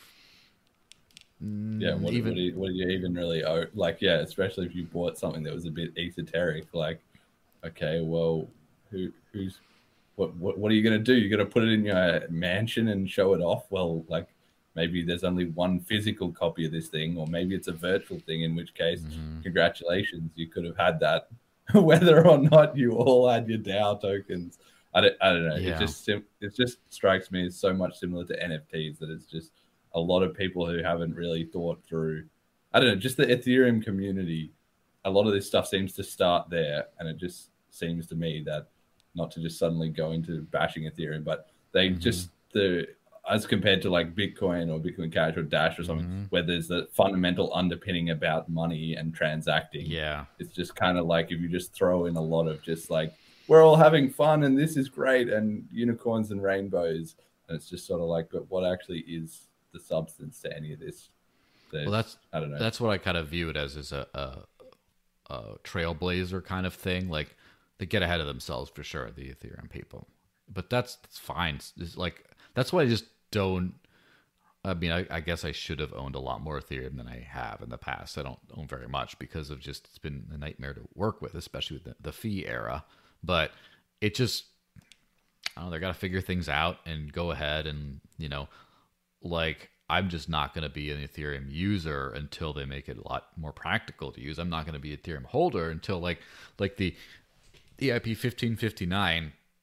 Yeah, what, even, what, do you, what do you even really owe? Like, yeah, especially if you bought something that was a bit esoteric. Like, okay, well, who who's what what, what are you going to do? You're going to put it in your mansion and show it off? Well, like, maybe there's only one physical copy of this thing, or maybe it's a virtual thing, in which case, mm-hmm. congratulations, you could have had that, whether or not you all had your DAO tokens. I don't, I don't know. Yeah. It just it just strikes me as so much similar to N F Ts that it's just a lot of people who haven't really thought through, I don't know, just the Ethereum community. A lot of this stuff seems to start there, and it just seems to me that, not to just suddenly go into bashing Ethereum, but they mm-hmm. just, the as compared to like Bitcoin or Bitcoin Cash or Dash or something, mm-hmm. where there's the fundamental underpinning about money and transacting. Yeah. It's just kind of like if you just throw in a lot of just like, we're all having fun and this is great and unicorns and rainbows. And it's just sort of like, but what actually is the substance to any of this? There's, well, that's, I don't know. That's what I kind of view it as, is a, a, a trailblazer kind of thing. Like they get ahead of themselves for sure, the Ethereum people. But that's, that's fine. It's like, that's why I just don't, I mean, I, I guess I should have owned a lot more Ethereum than I have in the past. I don't own very much because of just, it's been a nightmare to work with, especially with the, the fee era. But it just, I don't know, they got to figure things out and go ahead and, you know, like, I'm just not going to be an Ethereum user until they make it a lot more practical to use. I'm not going to be an Ethereum holder until like, like the E I P fifteen fifty-nine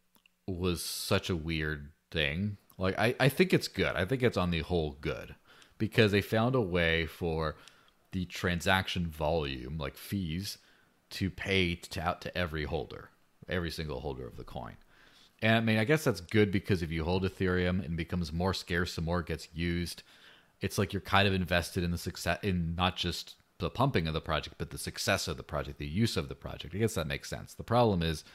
was such a weird thing. Like, I, I think it's good. I think it's on the whole good because they found a way for the transaction volume, like fees, to pay to, out to every holder, every single holder of the coin. And I mean, I guess that's good because if you hold Ethereum and it becomes more scarce, the more it gets used, it's like you're kind of invested in the success, in not just the pumping of the project, but the success of the project, the use of the project. I guess that makes sense. The problem is,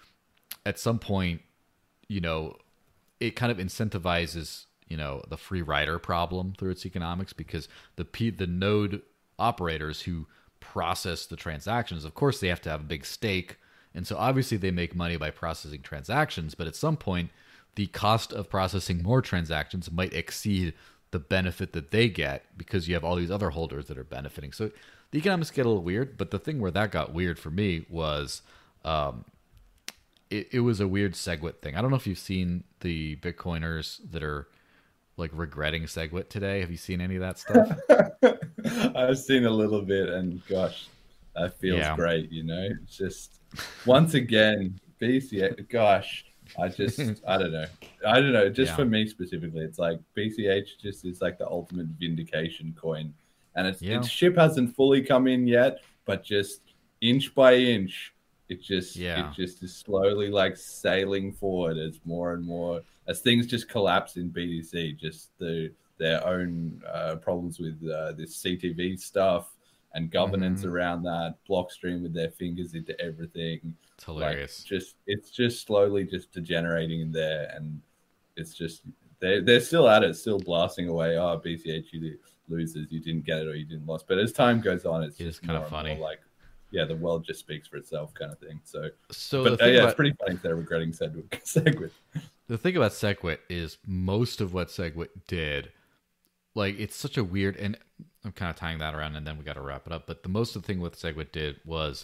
at some point, you know, it kind of incentivizes, you know, the free rider problem through its economics because the P, the node operators who process the transactions, of course, they have to have a big stake. And so obviously they make money by processing transactions, but at some point, the cost of processing more transactions might exceed the benefit that they get because you have all these other holders that are benefiting. So the economics get a little weird, but the thing where that got weird for me was um, it, it was a weird SegWit thing. I don't know if you've seen the Bitcoiners that are like regretting SegWit today. Have you seen any of that stuff? I've seen a little bit, and gosh, that feels Yeah. great. You know, it's just once again, B C H. Gosh, I just, I don't know, I don't know. Just Yeah. for me specifically, it's like B C H just is like the ultimate vindication coin, and it's Yeah. its ship hasn't fully come in yet, but just inch by inch, it just, Yeah. it just is slowly like sailing forward as more and more as things just collapse in B T C, just the their own uh, problems with uh, this C T V stuff and governance Mhm. around that, Blockstream with their fingers into everything. It's hilarious. Like, just it's just slowly just degenerating in there, and it's just they they're still at it, still blasting away. Oh, B C H, you losers, you didn't get it or you didn't lose. But as time goes on, it's It is just kinda more and funny. more like, yeah, the world just speaks for itself, kind of thing. So, So but the uh, thing yeah, about, it's pretty funny they're regretting Segwit. Segwit. the thing about SegWit is most of what SegWit did, like it's such a weird, and I'm kind of tying that around, and then we got to wrap it up. But the most of the thing what SegWit did was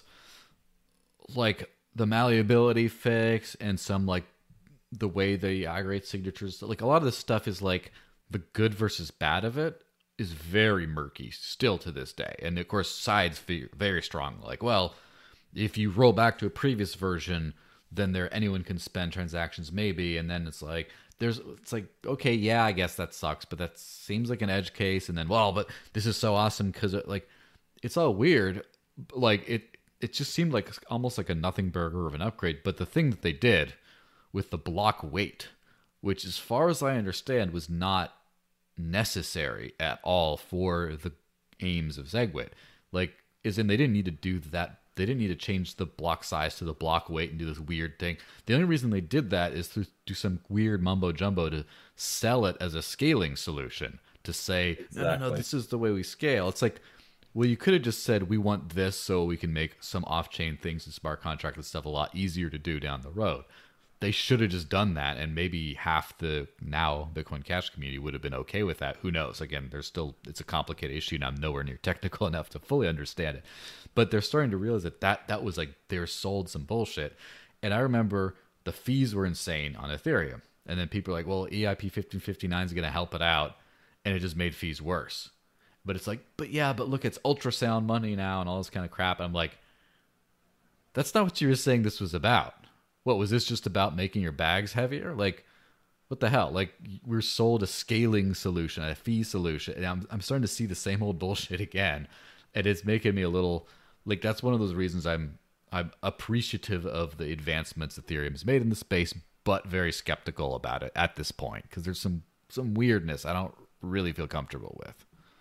like the malleability fix and some like the way they aggregate signatures. Like a lot of this stuff is like the good versus bad of it is very murky still to this day. And of course, sides ve- very strong. Like, well, if you roll back to a previous version, then there anyone can spend transactions maybe, and then it's like there's it's like okay, yeah, I guess that sucks, but that seems like an edge case. And then well, but this is so awesome because it, like it's all weird. Like it it just seemed like almost like a nothing burger of an upgrade. But the thing that they did with the block weight, which as far as I understand was not necessary at all for the aims of SegWit, like is in they didn't need to do that. They didn't need to change the block size to the block weight and do this weird thing. The only reason they did that is to do some weird mumbo jumbo to sell it as a scaling solution, to say, no, no, no, Exactly. this is the way we scale. It's like, well, you could have just said, we want this so we can make some off-chain things and smart contract and stuff a lot easier to do down the road. They should have just done that, and maybe half the now Bitcoin Cash community would have been okay with that. Who knows? Again, there's still it's a complicated issue, and I'm nowhere near technical enough to fully understand it. But they're starting to realize that that, that was like they were sold some bullshit. And I remember the fees were insane on Ethereum, and then people are like, "Well, E I P fifteen fifty-nine is going to help it out," and it just made fees worse. But it's like, but yeah, but look, it's ultrasound money now and all this kind of crap. And I'm like, that's not what you were saying this was about. What was this just about making your bags heavier? Like, what the hell? Like, we're sold a scaling solution, a fee solution, and I'm I'm starting to see the same old bullshit again, and it's making me a little like that's one of those reasons I'm I'm appreciative of the advancements Ethereum has made in the space, but very skeptical about it at this point because there's some some weirdness I don't really feel comfortable with.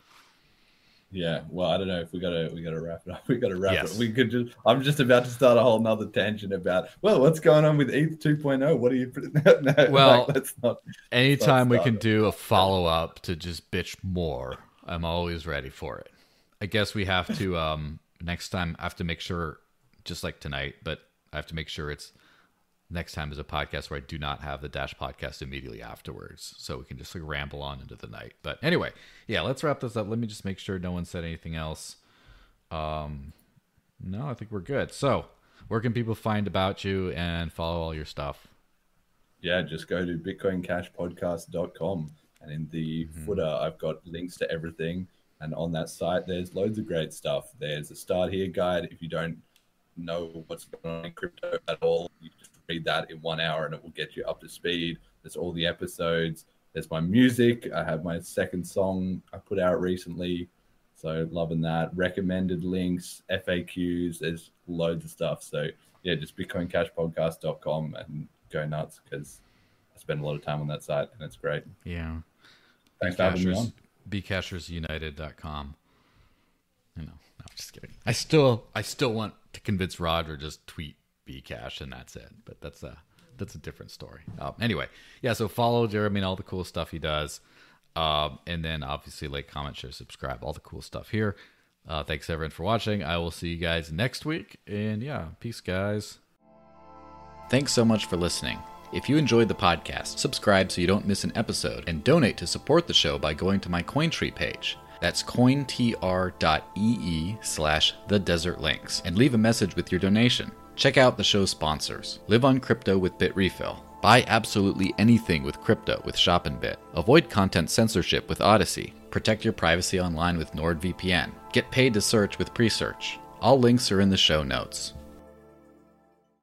Yeah, well, I don't know if we gotta we gotta wrap it up. We gotta wrap Yes. it. We could just. I'm just about to start a whole nother tangent about. Well, what's going on with E T H two point oh? What are you? No, Well, like, let's not. Anytime we start can it. do a follow up to just bitch more, I'm always ready for it. I guess we have to um next time I have to make sure just like tonight, but I have to make sure it's next time is a podcast where I do not have the Dash podcast immediately afterwards, so we can just like ramble on into the night. But anyway, yeah, let's wrap this up. Let me just make sure no one said anything else. Um, no, I think we're good. So, where can people find about you and follow all your stuff? Yeah, just go to bitcoin cash podcast dot com, and in the Mm-hmm. footer, I've got links to everything. And on that site, there's loads of great stuff. There's a start here guide if you don't know what's going on in crypto at all. You just read that in one hour and it will get you up to speed. There's all the episodes. There's my music. I have my second song I put out recently. So loving that. Recommended links, F A Qs. There's loads of stuff. So yeah, just bitcoin cash podcast dot com and go nuts because I spend a lot of time on that site and it's great. Yeah. Thanks for having me on. b cashers united dot com. You know, no, just kidding. I still, I still want to convince Rod or just tweet Bcash and that's it. But that's a, that's a different story. Um, anyway, yeah. So follow Jeremy and all the cool stuff he does, um, and then obviously like, comment, share, subscribe, all the cool stuff here. Uh, thanks everyone for watching. I will see you guys next week, and yeah, peace, guys. Thanks so much for listening. If you enjoyed the podcast, subscribe so you don't miss an episode, and donate to support the show by going to my Cointree page. That's cointr.ee slash the desert links, and leave a message with your donation. Check out the show's sponsors. Live on crypto with BitRefill. Buy absolutely anything with crypto with Shop'nBit. Avoid content censorship with Odyssey. Protect your privacy online with NordVPN. Get paid to search with Presearch. All links are in the show notes.